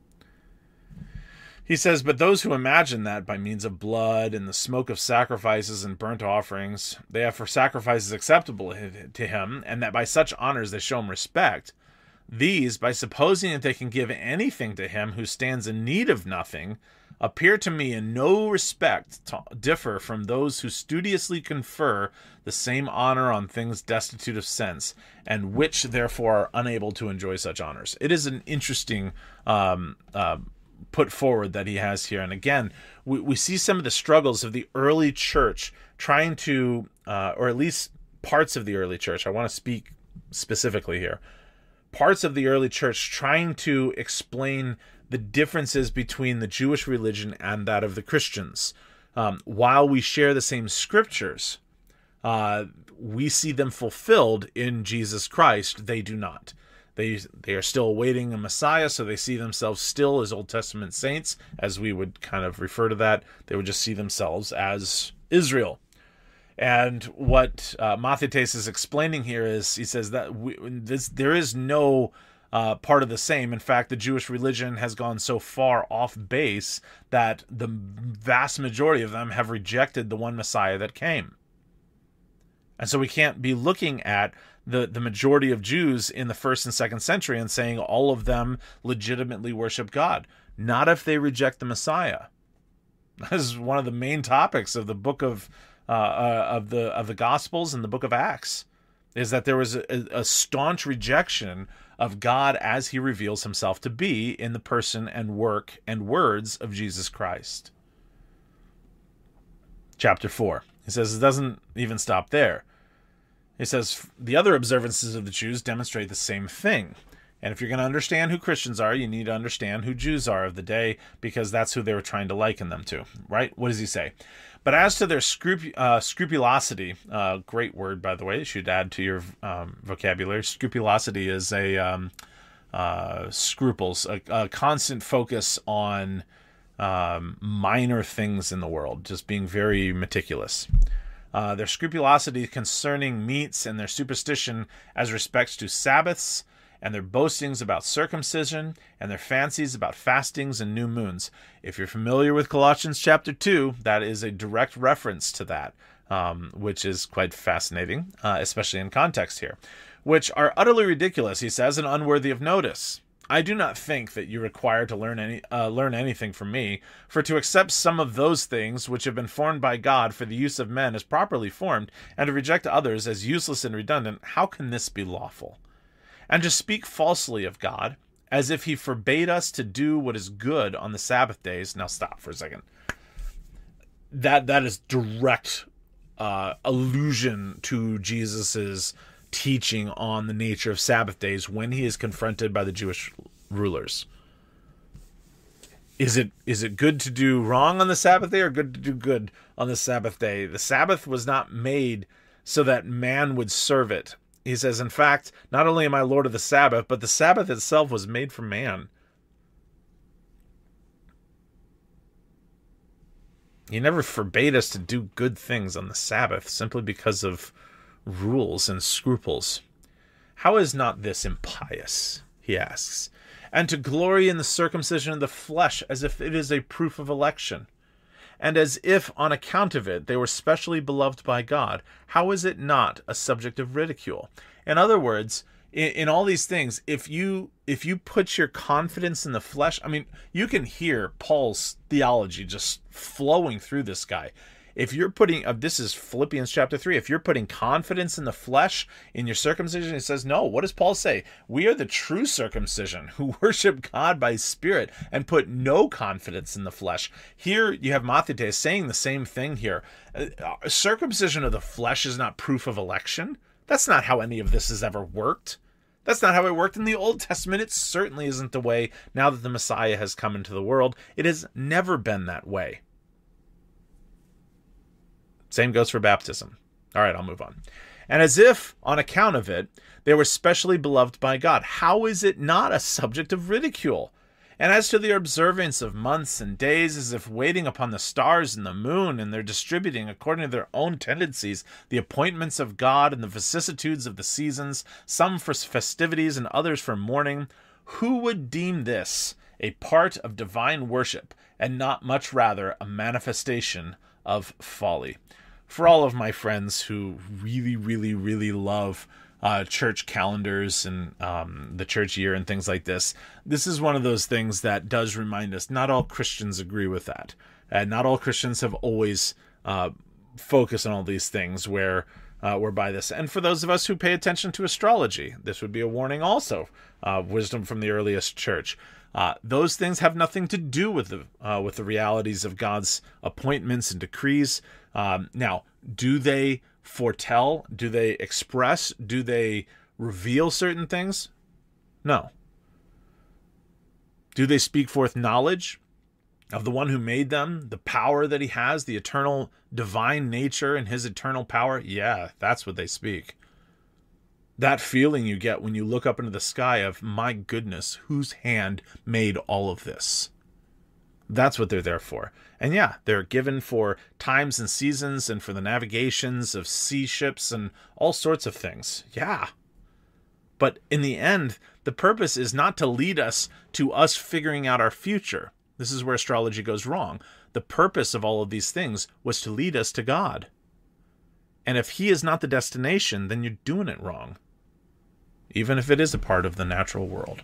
He says, but those who imagine that by means of blood and the smoke of sacrifices and burnt offerings, they have for sacrifices acceptable to him, and that by such honors they show him respect, these, by supposing that they can give anything to him who stands in need of nothing, appear to me in no respect to differ from those who studiously confer the same honor on things destitute of sense, and which therefore are unable to enjoy such honors. It is an interesting um, uh, put forward that he has here. And again, we, we see some of the struggles of the early church trying to, uh, or at least parts of the early church, I want to speak specifically here, parts of the early church trying to explain the differences between the Jewish religion and that of the Christians. Um, while we share the same scriptures, uh, we see them fulfilled in Jesus Christ. They do not. They they are still awaiting a Messiah, so they see themselves still as Old Testament saints, as we would kind of refer to that. They would just see themselves as Israel. And what uh, Mathetes is explaining here is, he says that we, this there is no uh, part of the same. In fact, the Jewish religion has gone so far off base that the vast majority of them have rejected the one Messiah that came. And so we can't be looking at the, the majority of Jews in the first and second century and saying all of them legitimately worship God. Not if they reject the Messiah. This is one of the main topics of the book of uh, uh, of the of the Gospels and the book of Acts, is that there was a, a staunch rejection of God as he reveals himself to be in the person and work and words of Jesus Christ. Chapter four. He says it doesn't even stop there. He says the other observances of the Jews demonstrate the same thing. And if you're going to understand who Christians are, you need to understand who Jews are of the day, because that's who they were trying to liken them to, right? What does he say? But as to their scrup- uh, scrupulosity, uh, great word, by the way, you should add to your um, vocabulary. Scrupulosity is a um, uh, scruples, a, a constant focus on um, minor things in the world, just being very meticulous. Uh, their scrupulosity concerning meats and their superstition as respects to Sabbaths, and their boastings about circumcision, and their fancies about fastings and new moons. If you're familiar with Colossians chapter two, that is a direct reference to that, um, which is quite fascinating, uh, especially in context here, which are utterly ridiculous, he says, and unworthy of notice. I do not think that you require to learn any uh, learn anything from me, for to accept some of those things which have been formed by God for the use of men as properly formed, and to reject others as useless and redundant, how can this be lawful? And to speak falsely of God, as if he forbade us to do what is good on the Sabbath days. Now stop for a second. That that is direct uh, allusion to Jesus's teaching on the nature of Sabbath days when he is confronted by the Jewish rulers. Is it is it good to do wrong on the Sabbath day, or good to do good on the Sabbath day? The Sabbath was not made so that man would serve it. He says, in fact, not only am I Lord of the Sabbath, but the Sabbath itself was made for man. He never forbade us to do good things on the Sabbath simply because of rules and scruples. How is not this impious, he asks, and to glory in the circumcision of the flesh as if it is a proof of election, and as if on account of it they were specially beloved by God? How is it not a subject of ridicule? In other words, in, in all these things, if you if you put your confidence in the flesh, I mean, you can hear Paul's theology just flowing through this guy. If you're putting, uh, this is Philippians chapter three, if you're putting confidence in the flesh, in your circumcision, it says, no, what does Paul say? We are the true circumcision who worship God by Spirit and put no confidence in the flesh. Here you have Mathetes saying the same thing here. Uh, circumcision of the flesh is not proof of election. That's not how any of this has ever worked. That's not how it worked in the Old Testament. It certainly isn't the way now that the Messiah has come into the world. It has never been that way. Same goes for baptism. All right, I'll move on. And as if, on account of it, they were specially beloved by God. How is it not a subject of ridicule? And as to their observance of months and days, as if waiting upon the stars and the moon, and their distributing according to their own tendencies the appointments of God and the vicissitudes of the seasons, some for festivities and others for mourning, who would deem this a part of divine worship, and not much rather a manifestation of folly? For all of my friends who really, really, really love Uh, church calendars and um, the church year and things like this, this is one of those things that does remind us not all Christians agree with that. And not all Christians have always uh, focused on all these things where uh, we're by this. And for those of us who pay attention to astrology, this would be a warning also. Uh, wisdom from the earliest church. Uh, those things have nothing to do with the uh, with the realities of God's appointments and decrees. Um, now, do they foretell? Do they express? Do they reveal certain things? No. Do they speak forth knowledge of the one who made them, the power that he has, the eternal divine nature and his eternal power? Yeah, that's what they speak. That feeling you get when you look up into the sky of, my goodness, whose hand made all of this? That's what they're there for. And yeah, they're given for times and seasons and for the navigations of sea ships and all sorts of things. Yeah. But in the end, the purpose is not to lead us to us figuring out our future. This is where astrology goes wrong. The purpose of all of these things was to lead us to God. And if he is not the destination, then you're doing it wrong. Even if it is a part of the natural world.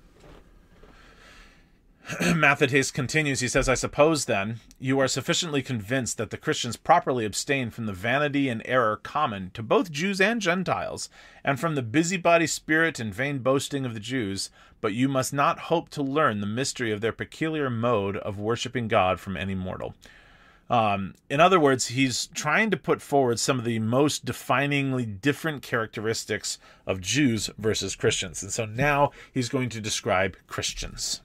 Mathetes continues, he says, I suppose, then, you are sufficiently convinced that the Christians properly abstain from the vanity and error common to both Jews and Gentiles, and from the busybody spirit and vain boasting of the Jews, but you must not hope to learn the mystery of their peculiar mode of worshipping God from any mortal. Um, in other words, he's trying to put forward some of the most definingly different characteristics of Jews versus Christians. And so now he's going to describe Christians.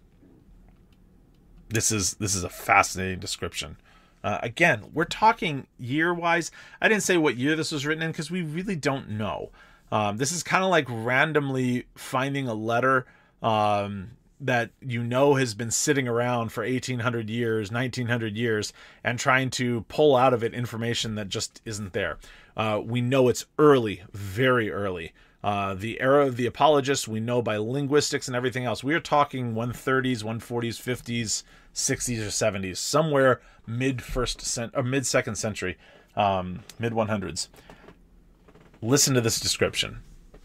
This is this is a fascinating description. Uh, again, we're talking year-wise. I didn't say what year this was written in because we really don't know. Um, this is kind of like randomly finding a letter um, that you know has been sitting around for eighteen hundred years, nineteen hundred years, and trying to pull out of it information that just isn't there. Uh, we know it's early, very early. Uh, the era of the apologists, we know by linguistics and everything else. We are talking one thirties, one forties, fifties, sixties, or seventies, somewhere mid first cent or mid second century, um, mid one hundreds. Listen to this description.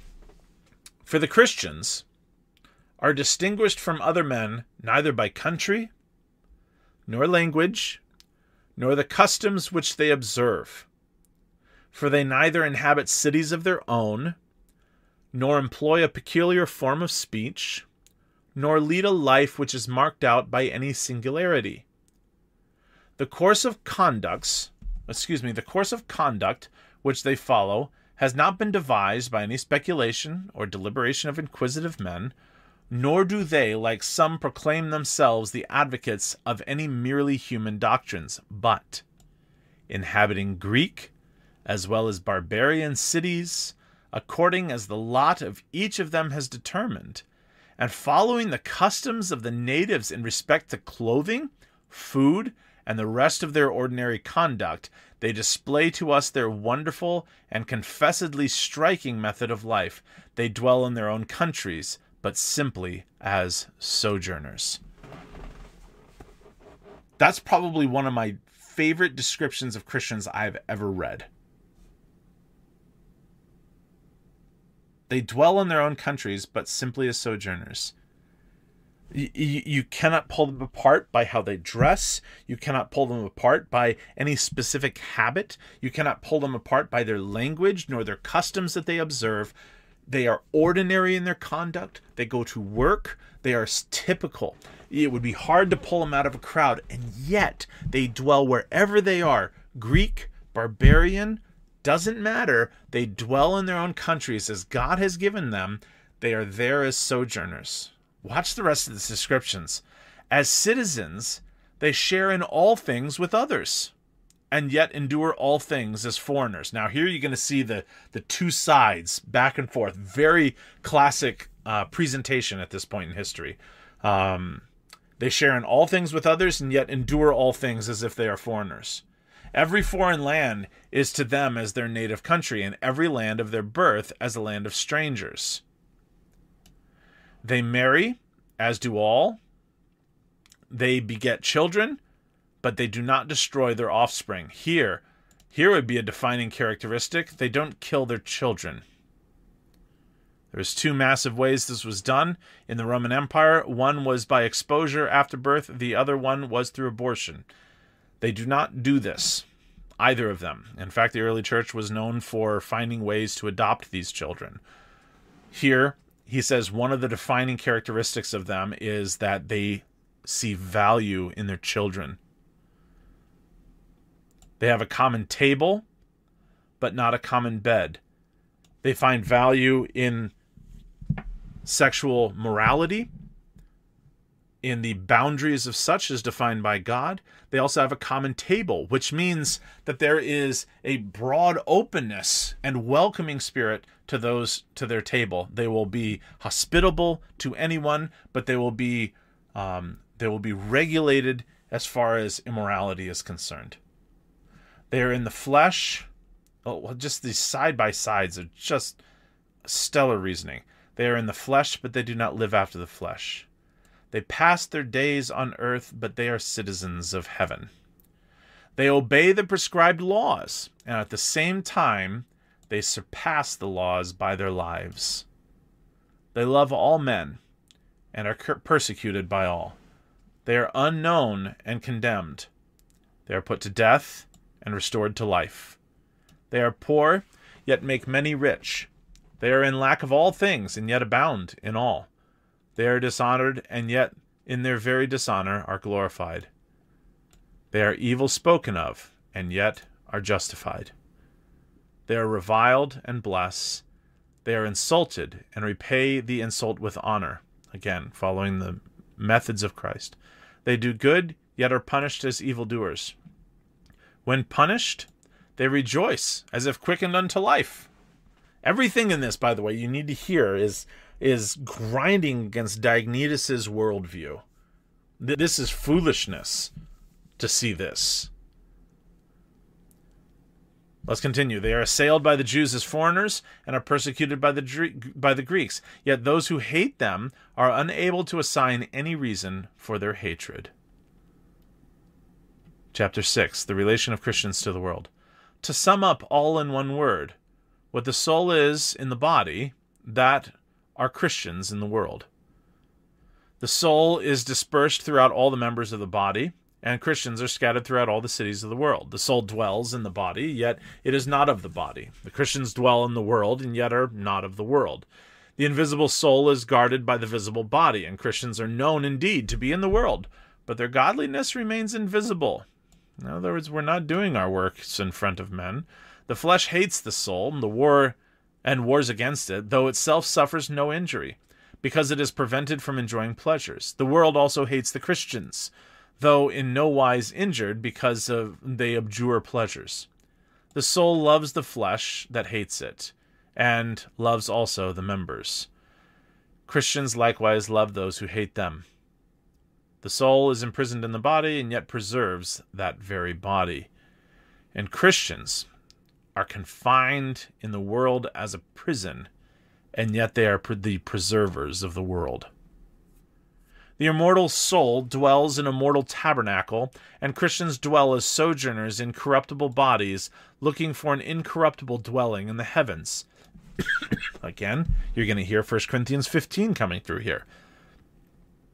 For the Christians are distinguished from other men neither by country, nor language, nor the customs which they observe. For they neither inhabit cities of their own, nor employ a peculiar form of speech, nor lead a life which is marked out by any singularity. The course of conducts, excuse me, the course of conduct which they follow has not been devised by any speculation or deliberation of inquisitive men, nor do they, like some, proclaim themselves the advocates of any merely human doctrines, but, inhabiting Greek as well as barbarian cities, according as the lot of each of them has determined, and following the customs of the natives in respect to clothing, food, and the rest of their ordinary conduct, they display to us their wonderful and confessedly striking method of life. They dwell in their own countries, but simply as sojourners. That's probably one of my favorite descriptions of Christians I've ever read. They dwell in their own countries, but simply as sojourners. You, you cannot pull them apart by how they dress. You cannot pull them apart by any specific habit. You cannot pull them apart by their language nor their customs that they observe. They are ordinary in their conduct. They go to work. They are typical. It would be hard to pull them out of a crowd, and yet they dwell wherever they are. Greek, barbarian, doesn't matter. They dwell in their own countries as God has given them. They are there as sojourners. Watch the rest of the descriptions. As citizens, they share in all things with others, and yet endure all things as foreigners. Now, here you're going to see the, the two sides back and forth. Very classic uh, presentation at this point in history. Um, they share in all things with others, and yet endure all things as if they are foreigners. Every foreign land is to them as their native country, and every land of their birth as a land of strangers. They marry, as do all. They beget children, but they do not destroy their offspring. Here, here would be a defining characteristic. They don't kill their children. There's two massive ways this was done in the Roman Empire. One was by exposure after birth. The other one was through abortion. They do not do this, either of them. In fact, the early church was known for finding ways to adopt these children. Here, he says one of the defining characteristics of them is that they see value in their children. They have a common table, but not a common bed. They find value in sexual morality, in the boundaries of such as defined by God. They also have a common table, which means that there is a broad openness and welcoming spirit to those to their table. They will be hospitable to anyone, but they will be um, they will be regulated as far as immorality is concerned. They are in the flesh. Oh, just these side by sides are just stellar reasoning. They are in the flesh, but they do not live after the flesh. They pass their days on earth, but they are citizens of heaven. They obey the prescribed laws, and at the same time, they surpass the laws by their lives. They love all men, and are persecuted by all. They are unknown and condemned. They are put to death and restored to life. They are poor, yet make many rich. They are in lack of all things, and yet abound in all. They are dishonored, and yet in their very dishonor are glorified. They are evil spoken of, and yet are justified. They are reviled and bless. They are insulted, and repay the insult with honor. Again, following the methods of Christ. They do good, yet are punished as evildoers. When punished, they rejoice, as if quickened unto life. Everything in this, by the way, you need to hear is... is grinding against Diognetus's worldview. This is foolishness to see this. Let's continue. They are assailed by the Jews as foreigners and are persecuted by the by the Greeks. Yet those who hate them are unable to assign any reason for their hatred. Chapter six. The relation of Christians to the world. To sum up all in one word, what the soul is in the body, that are Christians in the world. The soul is dispersed throughout all the members of the body, and Christians are scattered throughout all the cities of the world. The soul dwells in the body, yet it is not of the body. The Christians dwell in the world, and yet are not of the world. The invisible soul is guarded by the visible body, and Christians are known indeed to be in the world, but their godliness remains invisible. In other words, we're not doing our works in front of men. The flesh hates the soul, and the war and wars against it, though itself suffers no injury, because it is prevented from enjoying pleasures. The world also hates the Christians, though in no wise injured, because of they abjure pleasures. The soul loves the flesh that hates it, and loves also the members. Christians likewise love those who hate them. The soul is imprisoned in the body, and yet preserves that very body. And Christians are confined in the world as a prison, and yet they are the preservers of the world. The immortal soul dwells in a mortal tabernacle, and Christians dwell as sojourners in corruptible bodies, looking for an incorruptible dwelling in the heavens. Again, you're going to hear First Corinthians fifteen coming through here.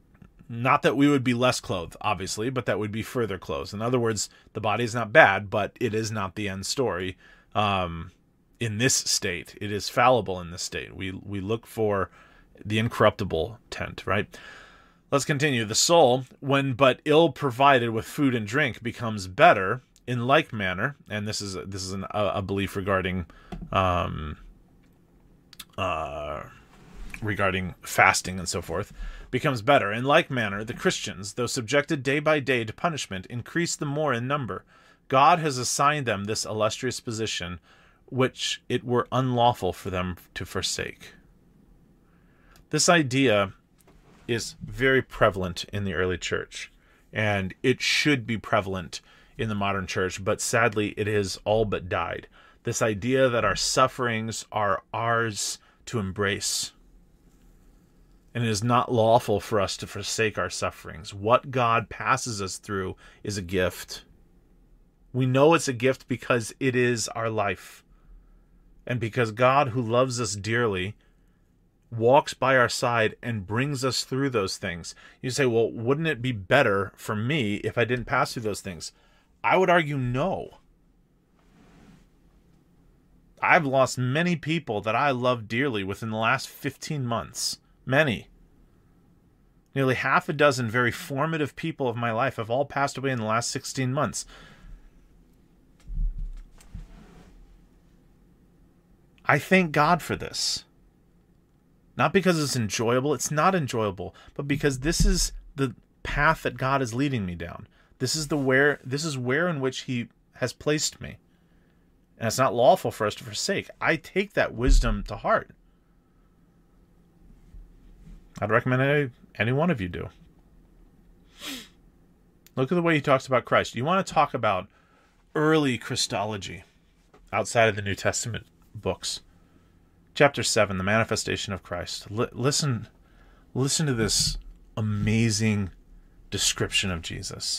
Not that we would be less clothed, obviously, but that would be further clothed. In other words, the body is not bad, but it is not the end story. Um, in this state, it is fallible in this state. We we look for the incorruptible tent, right? Let's continue. The soul, when but ill provided with food and drink, becomes better in like manner. And this is this is an, a, a belief regarding um, uh, regarding fasting and so forth. Becomes better. In like manner, the Christians, though subjected day by day to punishment, increase the more in number. God has assigned them this illustrious position, which it were unlawful for them to forsake. This idea is very prevalent in the early church, and it should be prevalent in the modern church, but sadly it has all but died. This idea that our sufferings are ours to embrace. And it is not lawful for us to forsake our sufferings. What God passes us through is a gift. We know it's a gift because it is our life. And because God, who loves us dearly, walks by our side and brings us through those things. You say, well, wouldn't it be better for me if I didn't pass through those things? I would argue no. I've lost many people that I love dearly within the last fifteen months. Many. Nearly half a dozen very formative people of my life have all passed away in the last sixteen months. I thank God for this. Not because it's enjoyable. It's not enjoyable. But because this is the path that God is leading me down. This is the where, this is where in which he has placed me. And it's not lawful for us to forsake. I take that wisdom to heart. I'd recommend any, any one of you do. Look at the way he talks about Christ. You want to talk about early Christology outside of the New Testament books. Chapter seven, the manifestation of Christ. L- listen, listen to this amazing description of Jesus.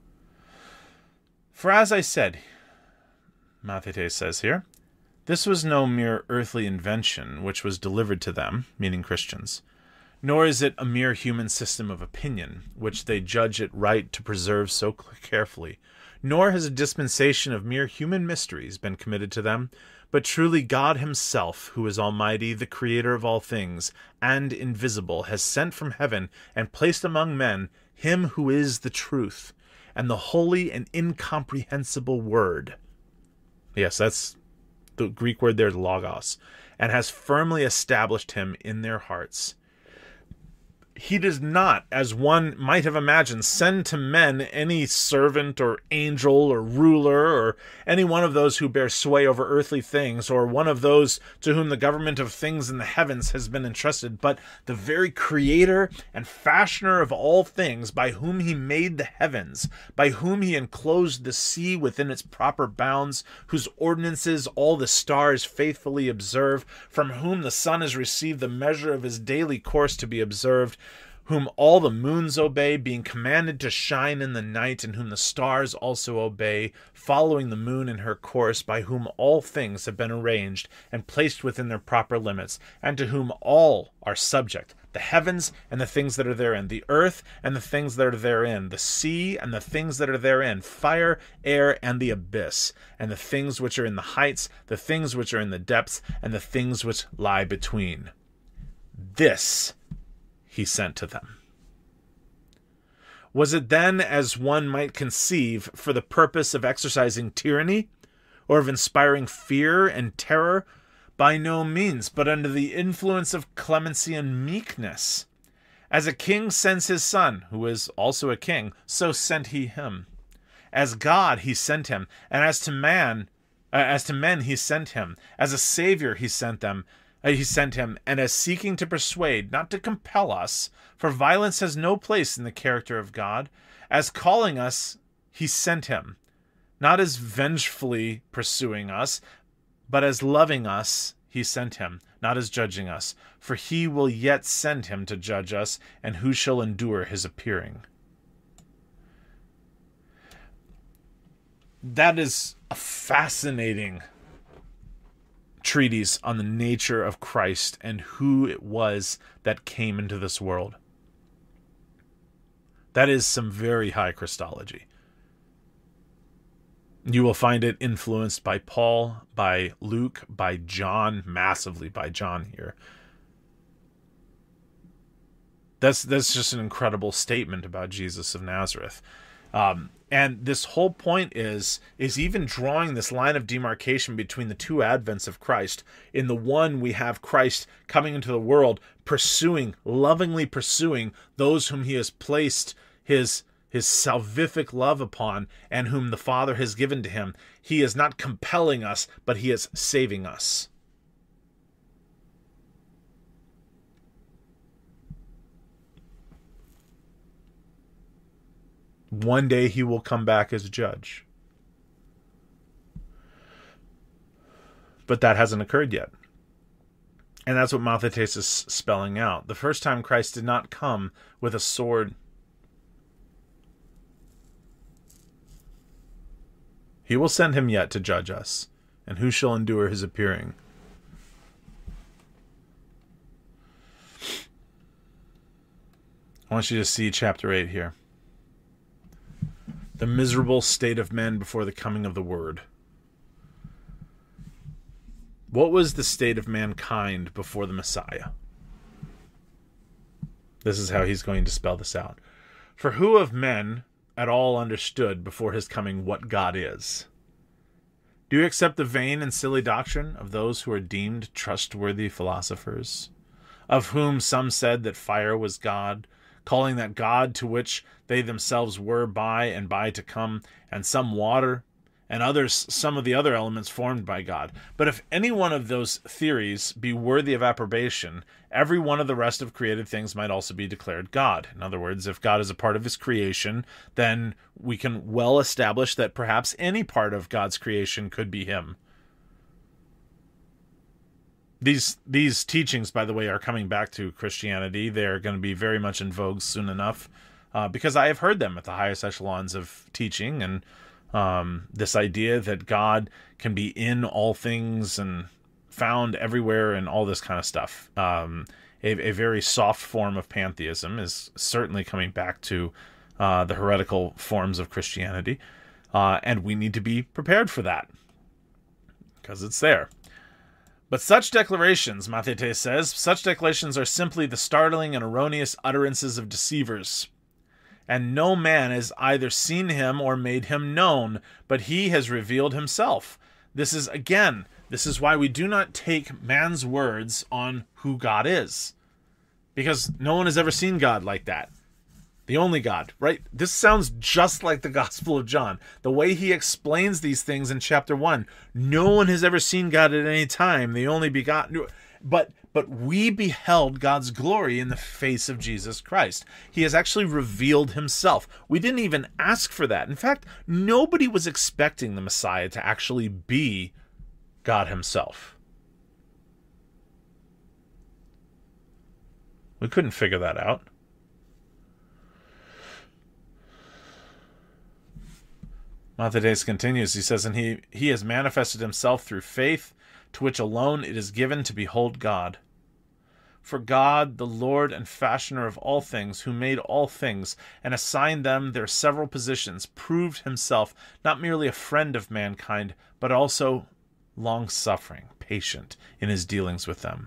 For as I said, Mathetes says here, this was no mere earthly invention which was delivered to them, meaning Christians, nor is it a mere human system of opinion, which they judge it right to preserve so carefully, nor has a dispensation of mere human mysteries been committed to them, but truly God himself, who is almighty, the creator of all things, and invisible, has sent from heaven and placed among men him who is the truth, and the holy and incomprehensible word. Yes, that's the Greek word there, logos, and has firmly established him in their hearts. He does not, as one might have imagined, send to men any servant or angel or ruler or any one of those who bear sway over earthly things, or one of those to whom the government of things in the heavens has been entrusted, but the very creator and fashioner of all things, by whom he made the heavens, by whom he enclosed the sea within its proper bounds, whose ordinances all the stars faithfully observe, from whom the sun has received the measure of his daily course to be observed, whom all the moons obey, being commanded to shine in the night, and whom the stars also obey, following the moon in her course, by whom all things have been arranged and placed within their proper limits, and to whom all are subject, the heavens and the things that are therein, the earth and the things that are therein, the sea and the things that are therein, fire, air, and the abyss, and the things which are in the heights, the things which are in the depths, and the things which lie between. This he sent to them. Was it then, as one might conceive, for the purpose of exercising tyranny, or of inspiring fear and terror? By no means, but under the influence of clemency and meekness. As a king sends his son, who is also a king, so sent he him. As God he sent him, and as to man, uh, as to men he sent him. As a savior he sent them, He sent him, and as seeking to persuade, not to compel us, for violence has no place in the character of God. As calling us, he sent him, not as vengefully pursuing us, but as loving us, he sent him, not as judging us. For he will yet send him to judge us, and who shall endure his appearing? That is a fascinating treatise on the nature of Christ and who it was that came into this world. That is some very high Christology. You will find it influenced by Paul, by Luke, by John, massively by John here. That's that's just an incredible statement about Jesus of Nazareth. Um, and this whole point is, is even drawing this line of demarcation between the two advents of Christ. In the one, we have Christ coming into the world, pursuing, lovingly pursuing those whom he has placed his his salvific love upon, and whom the Father has given to him. He is not compelling us, but he is saving us. One day he will come back as judge. But that hasn't occurred yet. And that's what Mathetes is spelling out. The first time Christ did not come with a sword. He will send him yet to judge us. And who shall endure his appearing? I want you to see chapter eight here. The miserable state of men before the coming of the Word. What was the state of mankind before the Messiah? This is how he's going to spell this out. For who of men at all understood before his coming what God is? Do you accept the vain and silly doctrine of those who are deemed trustworthy philosophers, of whom some said that fire was God, calling that God to which they themselves were by and by to come, and some water, and others some of the other elements formed by God? But if any one of those theories be worthy of approbation, every one of the rest of created things might also be declared God. In other words, if God is a part of his creation, then we can well establish that perhaps any part of God's creation could be him. These these teachings, by the way, are coming back to Christianity. They're going to be very much in vogue soon enough, uh, because I have heard them at the highest echelons of teaching, and um, this idea that God can be in all things and found everywhere and all this kind of stuff. Um, a, a very soft form of pantheism is certainly coming back to uh, the heretical forms of Christianity, uh, and we need to be prepared for that, because it's there. But such declarations, Mathetes says, such declarations are simply the startling and erroneous utterances of deceivers. And no man has either seen him or made him known, but he has revealed himself. This is, again, this is why we do not take man's words on who God is. Because no one has ever seen God like that. The only God, right? This sounds just like the Gospel of John. The way he explains these things in chapter one. No one has ever seen God at any time. The only begotten. But, but we beheld God's glory in the face of Jesus Christ. He has actually revealed himself. We didn't even ask for that. In fact, nobody was expecting the Messiah to actually be God himself. We couldn't figure that out. Mathetes continues, he says, and he, he has manifested himself through faith, to which alone it is given to behold God. For God, the Lord and fashioner of all things, who made all things, and assigned them their several positions, proved himself not merely a friend of mankind, but also long-suffering, patient in his dealings with them.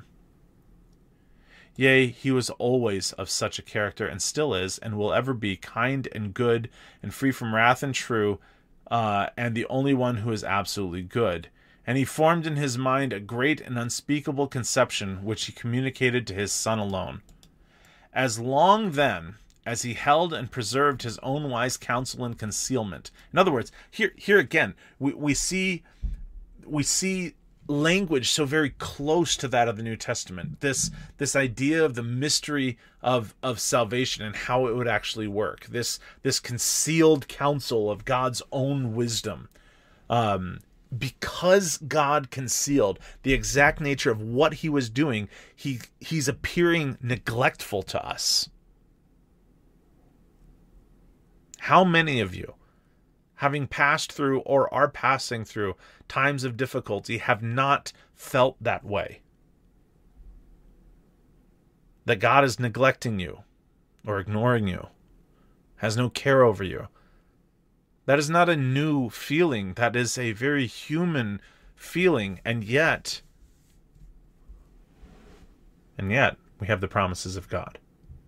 Yea, he was always of such a character, and still is, and will ever be, kind and good, and free from wrath and true, Uh, and the only one who is absolutely good. And he formed in his mind a great and unspeakable conception, which he communicated to his Son alone. As long then as he held and preserved his own wise counsel and concealment. In other words, here here again, we, we see we see language so very close to that of the New Testament. This this idea of the mystery of of salvation and how it would actually work. This this concealed counsel of God's own wisdom. Um, because God concealed the exact nature of what he was doing, he he's appearing neglectful to us. How many of you, having passed through or are passing through times of difficulty, have not felt that way? That God is neglecting you or ignoring you has no care over you. That is not a new feeling. That is a very human feeling. And yet, and yet, we have the promises of God.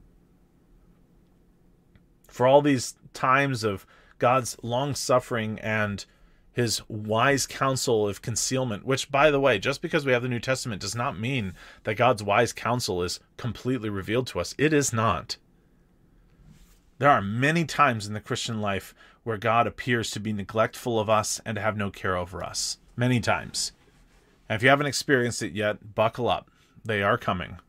For all these times of God's long-suffering and his wise counsel of concealment, which, by the way, just because we have the New Testament does not mean that God's wise counsel is completely revealed to us. It is not. There are many times in the Christian life where God appears to be neglectful of us and to have no care over us. Many times. And if you haven't experienced it yet, buckle up. They are coming.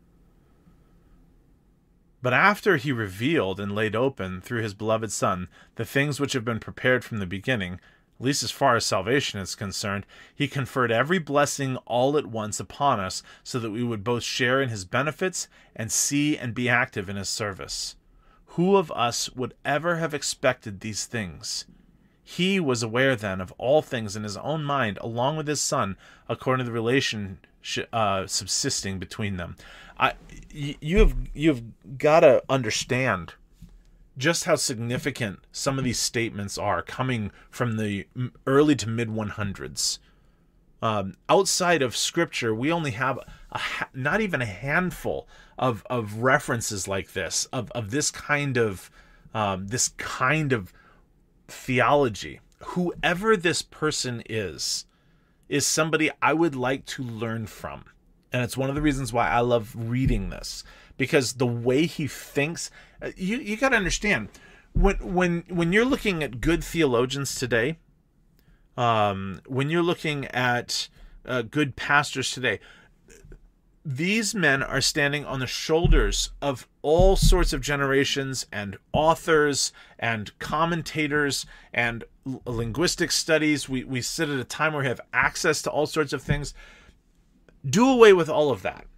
But after he revealed and laid open through his beloved Son the things which have been prepared from the beginning, at least as far as salvation is concerned, he conferred every blessing all at once upon us so that we would both share in his benefits and see and be active in his service. Who of us would ever have expected these things? He was aware then of all things in his own mind, along with his Son, according to the relation uh, subsisting between them. I, you have you have got to understand just how significant some of these statements are coming from the early to mid one hundreds. Um, outside of Scripture, we only have a, not even a handful of, of references like this, of, of this kind of um, this kind of theology. Whoever this person is, is somebody I would like to learn from. And it's one of the reasons why I love reading this, because the way he thinks, you you got to understand, when when when you're looking at good theologians today, um, when you're looking at uh, good pastors today, these men are standing on the shoulders of all sorts of generations and authors and commentators and l- linguistic studies. We we sit at a time where we have access to all sorts of things. Do away with all of that.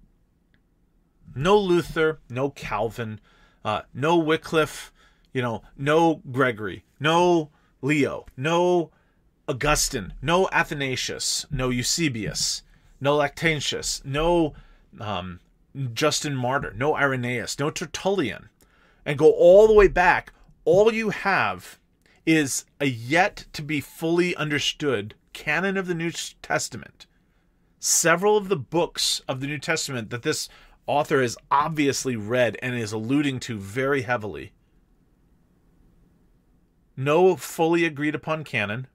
No Luther, no Calvin, uh, no Wycliffe, you know, no Gregory, no Leo, no Augustine, no Athanasius, no Eusebius, no Lactantius, no um, Justin Martyr, no Irenaeus, no Tertullian, and go all the way back. All you have is a yet to be fully understood canon of the New Testament. Several of the books of the New Testament that this author has obviously read and is alluding to very heavily. No fully agreed upon canon.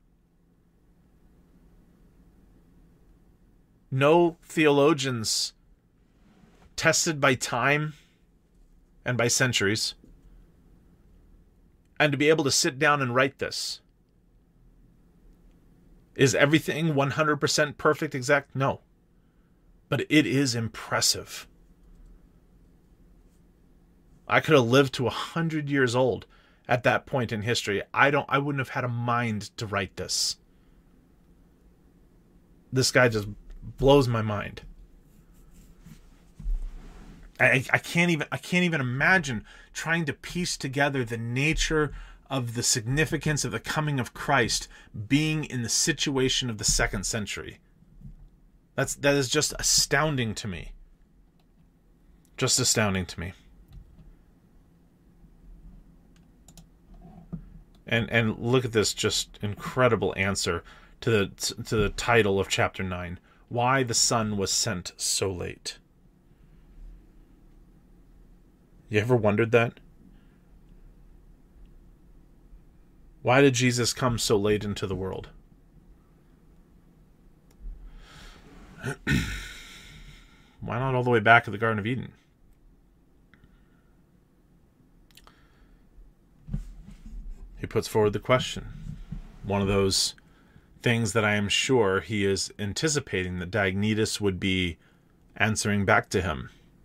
No theologians tested by time and by centuries. And to be able to sit down and write this. Is everything one hundred percent perfect, exact? No. But it is impressive. I could have lived to one hundred years old at that point in history. I don't I wouldn't have had a mind to write this. This guy just blows my mind. I, I can't even I can't even imagine trying to piece together the nature of the significance of the coming of Christ being in the situation of the second century. That's that is just astounding to me. Just astounding to me. And and look at this just incredible answer to the to the title of chapter nine. Why the Son was sent so late. You ever wondered that? Why did Jesus come so late into the world? Why not all the way back at the Garden of Eden? He puts forward the question. One of those things that I am sure he is anticipating that Diognetus would be answering back to him.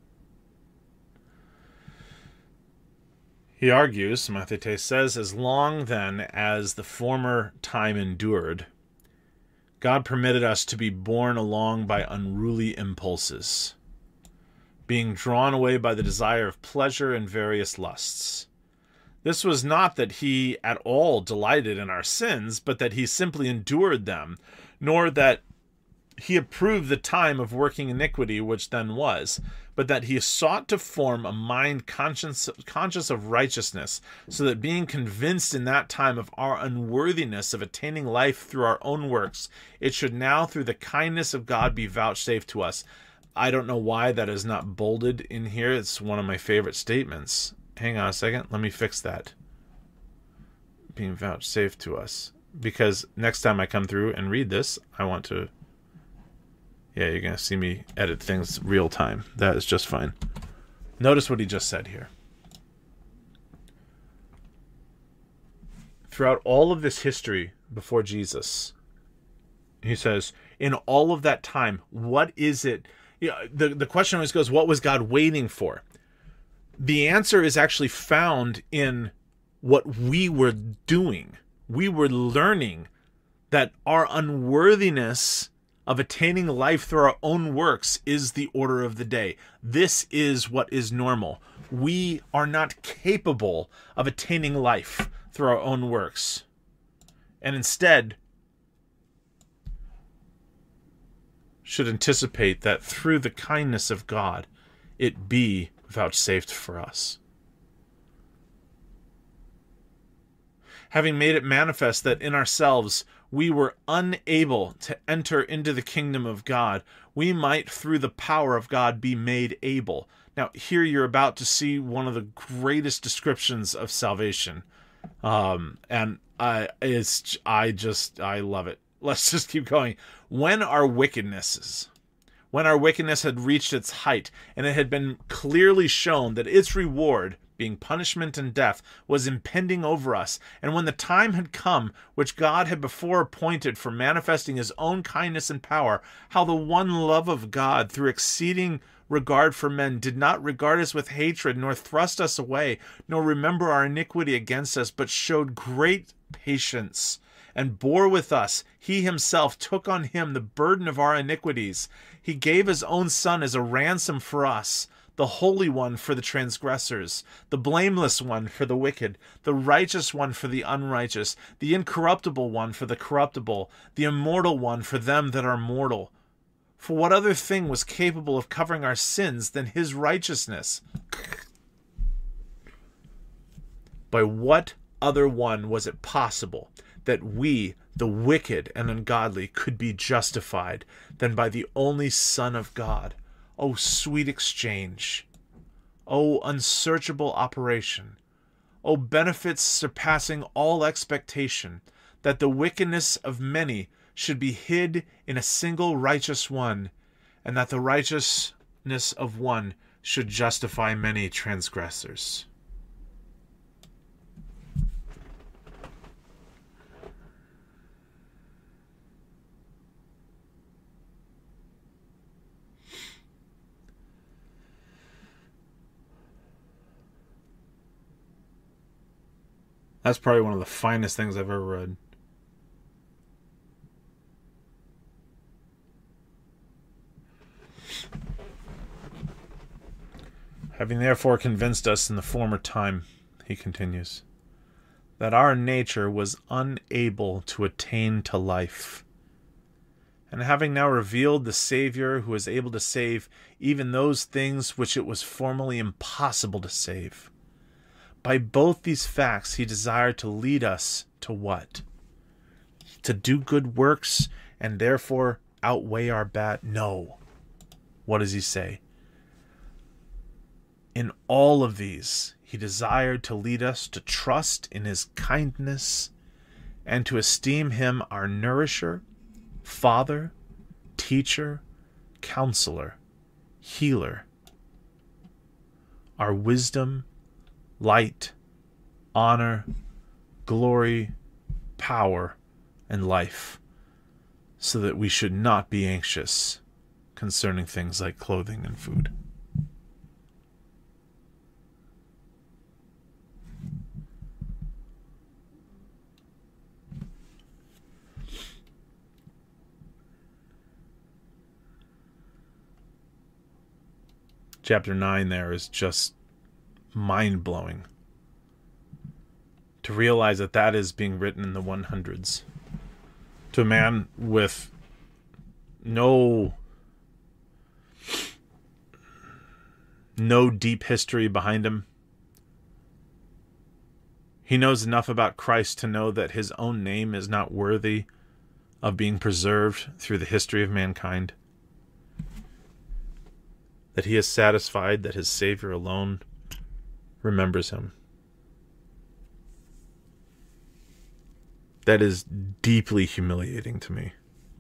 He argues, Mathetes says, as long then as the former time endured, God permitted us to be borne along by unruly impulses, being drawn away by the desire of pleasure and various lusts. This was not that he at all delighted in our sins, but that he simply endured them, nor that he approved the time of working iniquity, which then was, but that he sought to form a mind conscious, conscious of righteousness, so that being convinced in that time of our unworthiness of attaining life through our own works, it should now through the kindness of God be vouchsafed to us. I don't know why that is not bolded in here. It's one of my favorite statements. Hang on a second. Let me fix that. Being vouchsafed to us. Because next time I come through and read this, I want to... Yeah, you're going to see me edit things real time. That is just fine. Notice what he just said here. Throughout all of this history before Jesus, he says, in all of that time, what is it? You know, the, the question always goes, what was God waiting for? The answer is actually found in what we were doing. We were learning that our unworthiness of attaining life through our own works is the order of the day. This is what is normal. We are not capable of attaining life through our own works. And instead, should anticipate that through the kindness of God, it be vouchsafed for us. Having made it manifest that in ourselves we were unable to enter into the kingdom of God, we might through the power of God be made able. Now, here you're about to see one of the greatest descriptions of salvation. Um, and I, it's, I just, I love it. Let's just keep going. When our wickednesses, when our wickedness had reached its height, and it had been clearly shown that its reward, being punishment and death, was impending over us, and when the time had come which God had before appointed for manifesting his own kindness and power, how the one love of God through exceeding regard for men did not regard us with hatred, nor thrust us away, nor remember our iniquity against us, but showed great patience, and bore with us. He himself took on him the burden of our iniquities. He gave his own Son as a ransom for us, the Holy One for the transgressors, the blameless one for the wicked, the righteous one for the unrighteous, the incorruptible one for the corruptible, the immortal one for them that are mortal. For what other thing was capable of covering our sins than his righteousness? By what other one was it possible that we, the wicked and ungodly, could be justified than by the only Son of God? O sweet exchange! O unsearchable operation! O benefits surpassing all expectation, that the wickedness of many should be hid in a single righteous one, and that the righteousness of one should justify many transgressors. That's probably one of the finest things I've ever read. Having therefore convinced us in the former time, he continues, that our nature was unable to attain to life, and having now revealed the Savior who is able to save even those things which it was formerly impossible to save, by both these facts he desired to lead us to what? To do good works and therefore outweigh our bad? No. What does he say? In all of these, he desired to lead us to trust in his kindness and to esteem him our nourisher, Father, teacher, counselor, healer, our wisdom, light, honor, glory, power, and life, so that we should not be anxious concerning things like clothing and food. Chapter nine there is just mind-blowing. To realize that that is being written in the one hundreds. To a man with no, no deep history behind him. He knows enough about Christ to know that his own name is not worthy of being preserved through the history of mankind. That he is satisfied that his Savior alone remembers him. That is deeply humiliating to me.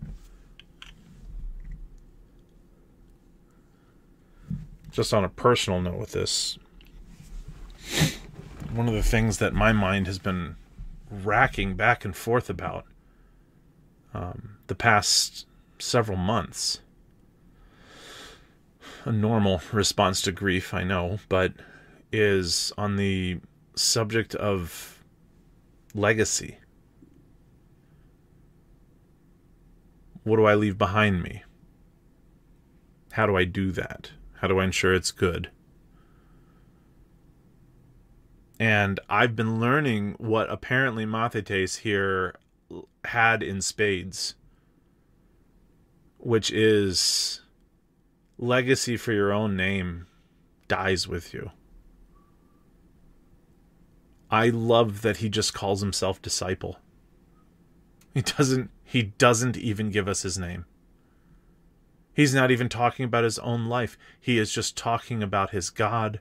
Just on a personal note with this, one of the things that my mind has been racking back and forth about um, the past several months, a normal response to grief, I know, but is on the subject of legacy. What do I leave behind me? How do I do that? How do I ensure it's good? And I've been learning what apparently Mathetes here had in spades, which is legacy for your own name dies with you. I love that he just calls himself disciple. He doesn't he doesn't even give us his name. He's not even talking about his own life. He is just talking about his God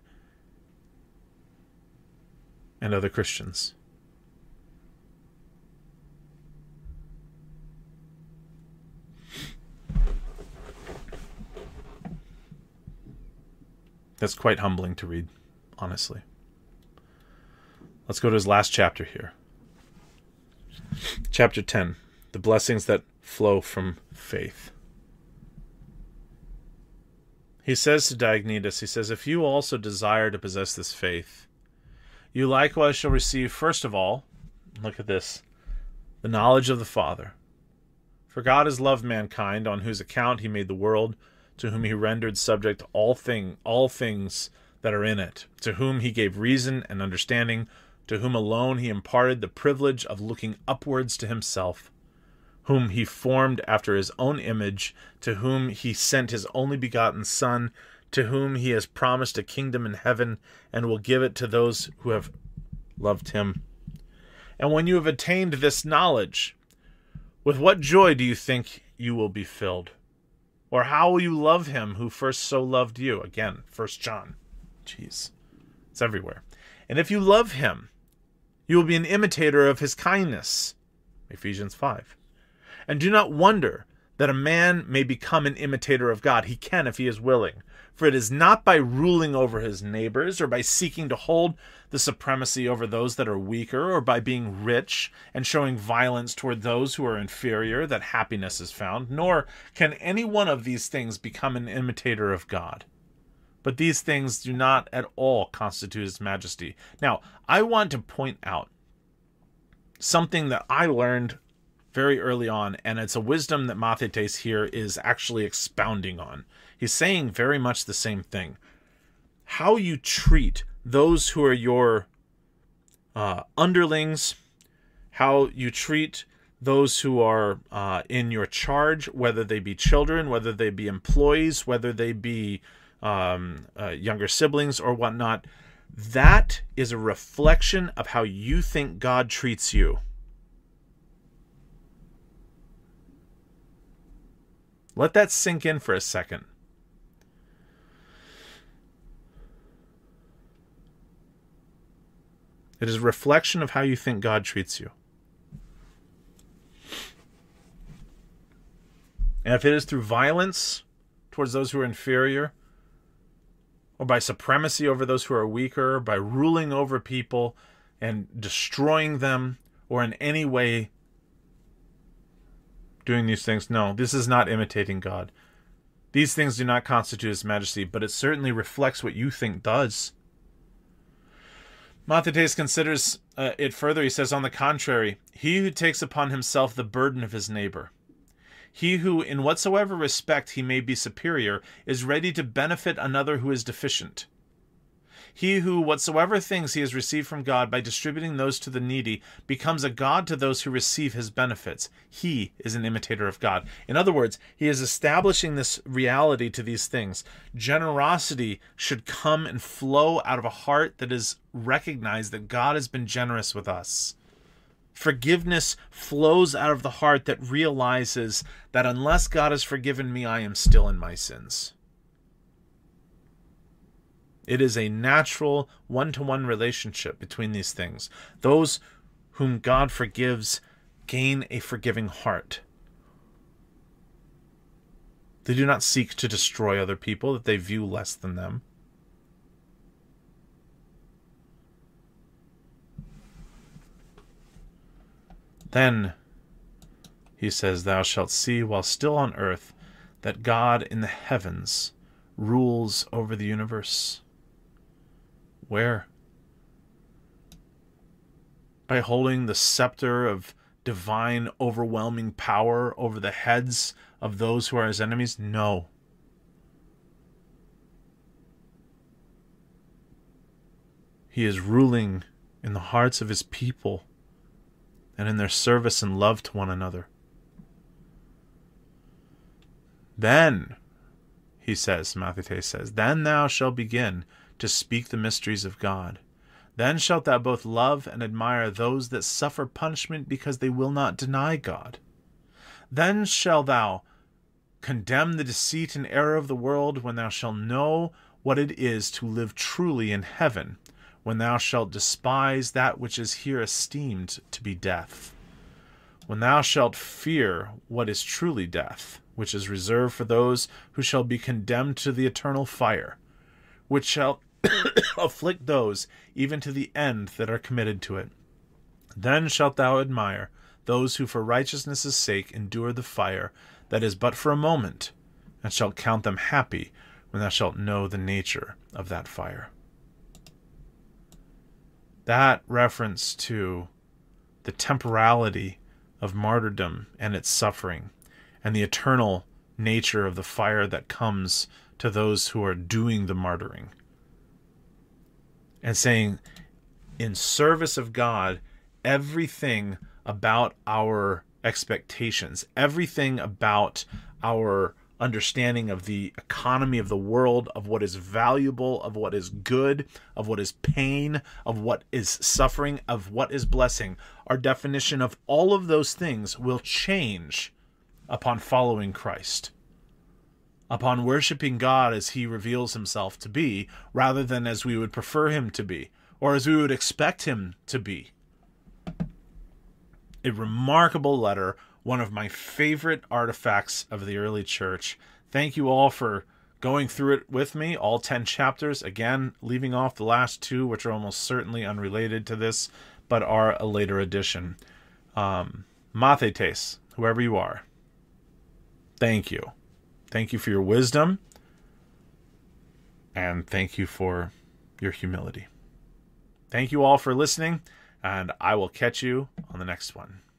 and other Christians. That's quite humbling to read, honestly. Let's go to his last chapter here. Chapter ten, the blessings that flow from faith. He says to Diognetus, he says, if you also desire to possess this faith, you likewise shall receive, first of all, look at this, the knowledge of the Father. For God has loved mankind, on whose account he made the world, to whom he rendered subject all thing, all things that are in it, to whom he gave reason and understanding, to whom alone he imparted the privilege of looking upwards to himself, whom he formed after his own image, to whom he sent his only begotten Son, to whom he has promised a kingdom in heaven, and will give it to those who have loved him. And when you have attained this knowledge, with what joy do you think you will be filled? Or how will you love him who first so loved you? Again, First John. Jeez, it's everywhere. And if you love him, you will be an imitator of his kindness. Ephesians five. And do not wonder that a man may become an imitator of God. He can if he is willing. For it is not by ruling over his neighbors, or by seeking to hold the supremacy over those that are weaker, or by being rich and showing violence toward those who are inferior, that happiness is found. Nor can any one of these things become an imitator of God. But these things do not at all constitute his majesty. Now, I want to point out something that I learned very early on, and it's a wisdom that Mathetes here is actually expounding on. He's saying very much the same thing. How you treat those who are your uh, underlings, how you treat those who are uh, in your charge, whether they be children, whether they be employees, whether they be um, uh, younger siblings or whatnot, that is a reflection of how you think God treats you. Let that sink in for a second. It is a reflection of how you think God treats you. And if it is through violence towards those who are inferior, or by supremacy over those who are weaker, by ruling over people and destroying them, or in any way doing these things, no, this is not imitating God. These things do not constitute his majesty, but it certainly reflects what you think does. Mathetes considers uh, it further. He says, on the contrary, he who takes upon himself the burden of his neighbor, he who, in whatsoever respect he may be superior, is ready to benefit another who is deficient, He who, whatsoever things he has received from God, by distributing those to the needy, becomes a God to those who receive his benefits. He is an imitator of God. In other words, he is establishing this reality to these things. Generosity should come and flow out of a heart that is recognized that God has been generous with us. Forgiveness flows out of the heart that realizes that unless God has forgiven me, I am still in my sins. It is a natural one-to-one relationship between these things. Those whom God forgives gain a forgiving heart. They do not seek to destroy other people that they view less than them. Then, he says, thou shalt see while still on earth that God in the heavens rules over the universe. Where? By holding the scepter of divine overwhelming power over the heads of those who are his enemies? No. He is ruling in the hearts of his people and in their service and love to one another. Then, he says, Mathetes says, then thou shalt begin to speak the mysteries of God. Then shalt thou both love and admire those that suffer punishment because they will not deny God. Then shalt thou condemn the deceit and error of the world, when thou shalt know what it is to live truly in heaven, when thou shalt despise that which is here esteemed to be death, when thou shalt fear what is truly death, which is reserved for those who shall be condemned to the eternal fire, which shall afflict those even to the end that are committed to it. Then shalt thou admire those who for righteousness' sake endure the fire that is but for a moment, and shalt count them happy when thou shalt know the nature of that fire. That reference to the temporality of martyrdom and its suffering, and the eternal nature of the fire that comes to those who are doing the martyring. And saying, in service of God, everything about our expectations, everything about our understanding of the economy of the world, of what is valuable, of what is good, of what is pain, of what is suffering, of what is blessing, our definition of all of those things will change upon following Christ, upon worshiping God as he reveals himself to be, rather than as we would prefer him to be, or as we would expect him to be. A remarkable letter, one of my favorite artifacts of the early church. Thank you all for going through it with me, all ten chapters, again, leaving off the last two, which are almost certainly unrelated to this, but are a later addition. Um, Mathetes, whoever you are, thank you. Thank you for your wisdom, and thank you for your humility. Thank you all for listening, and I will catch you on the next one.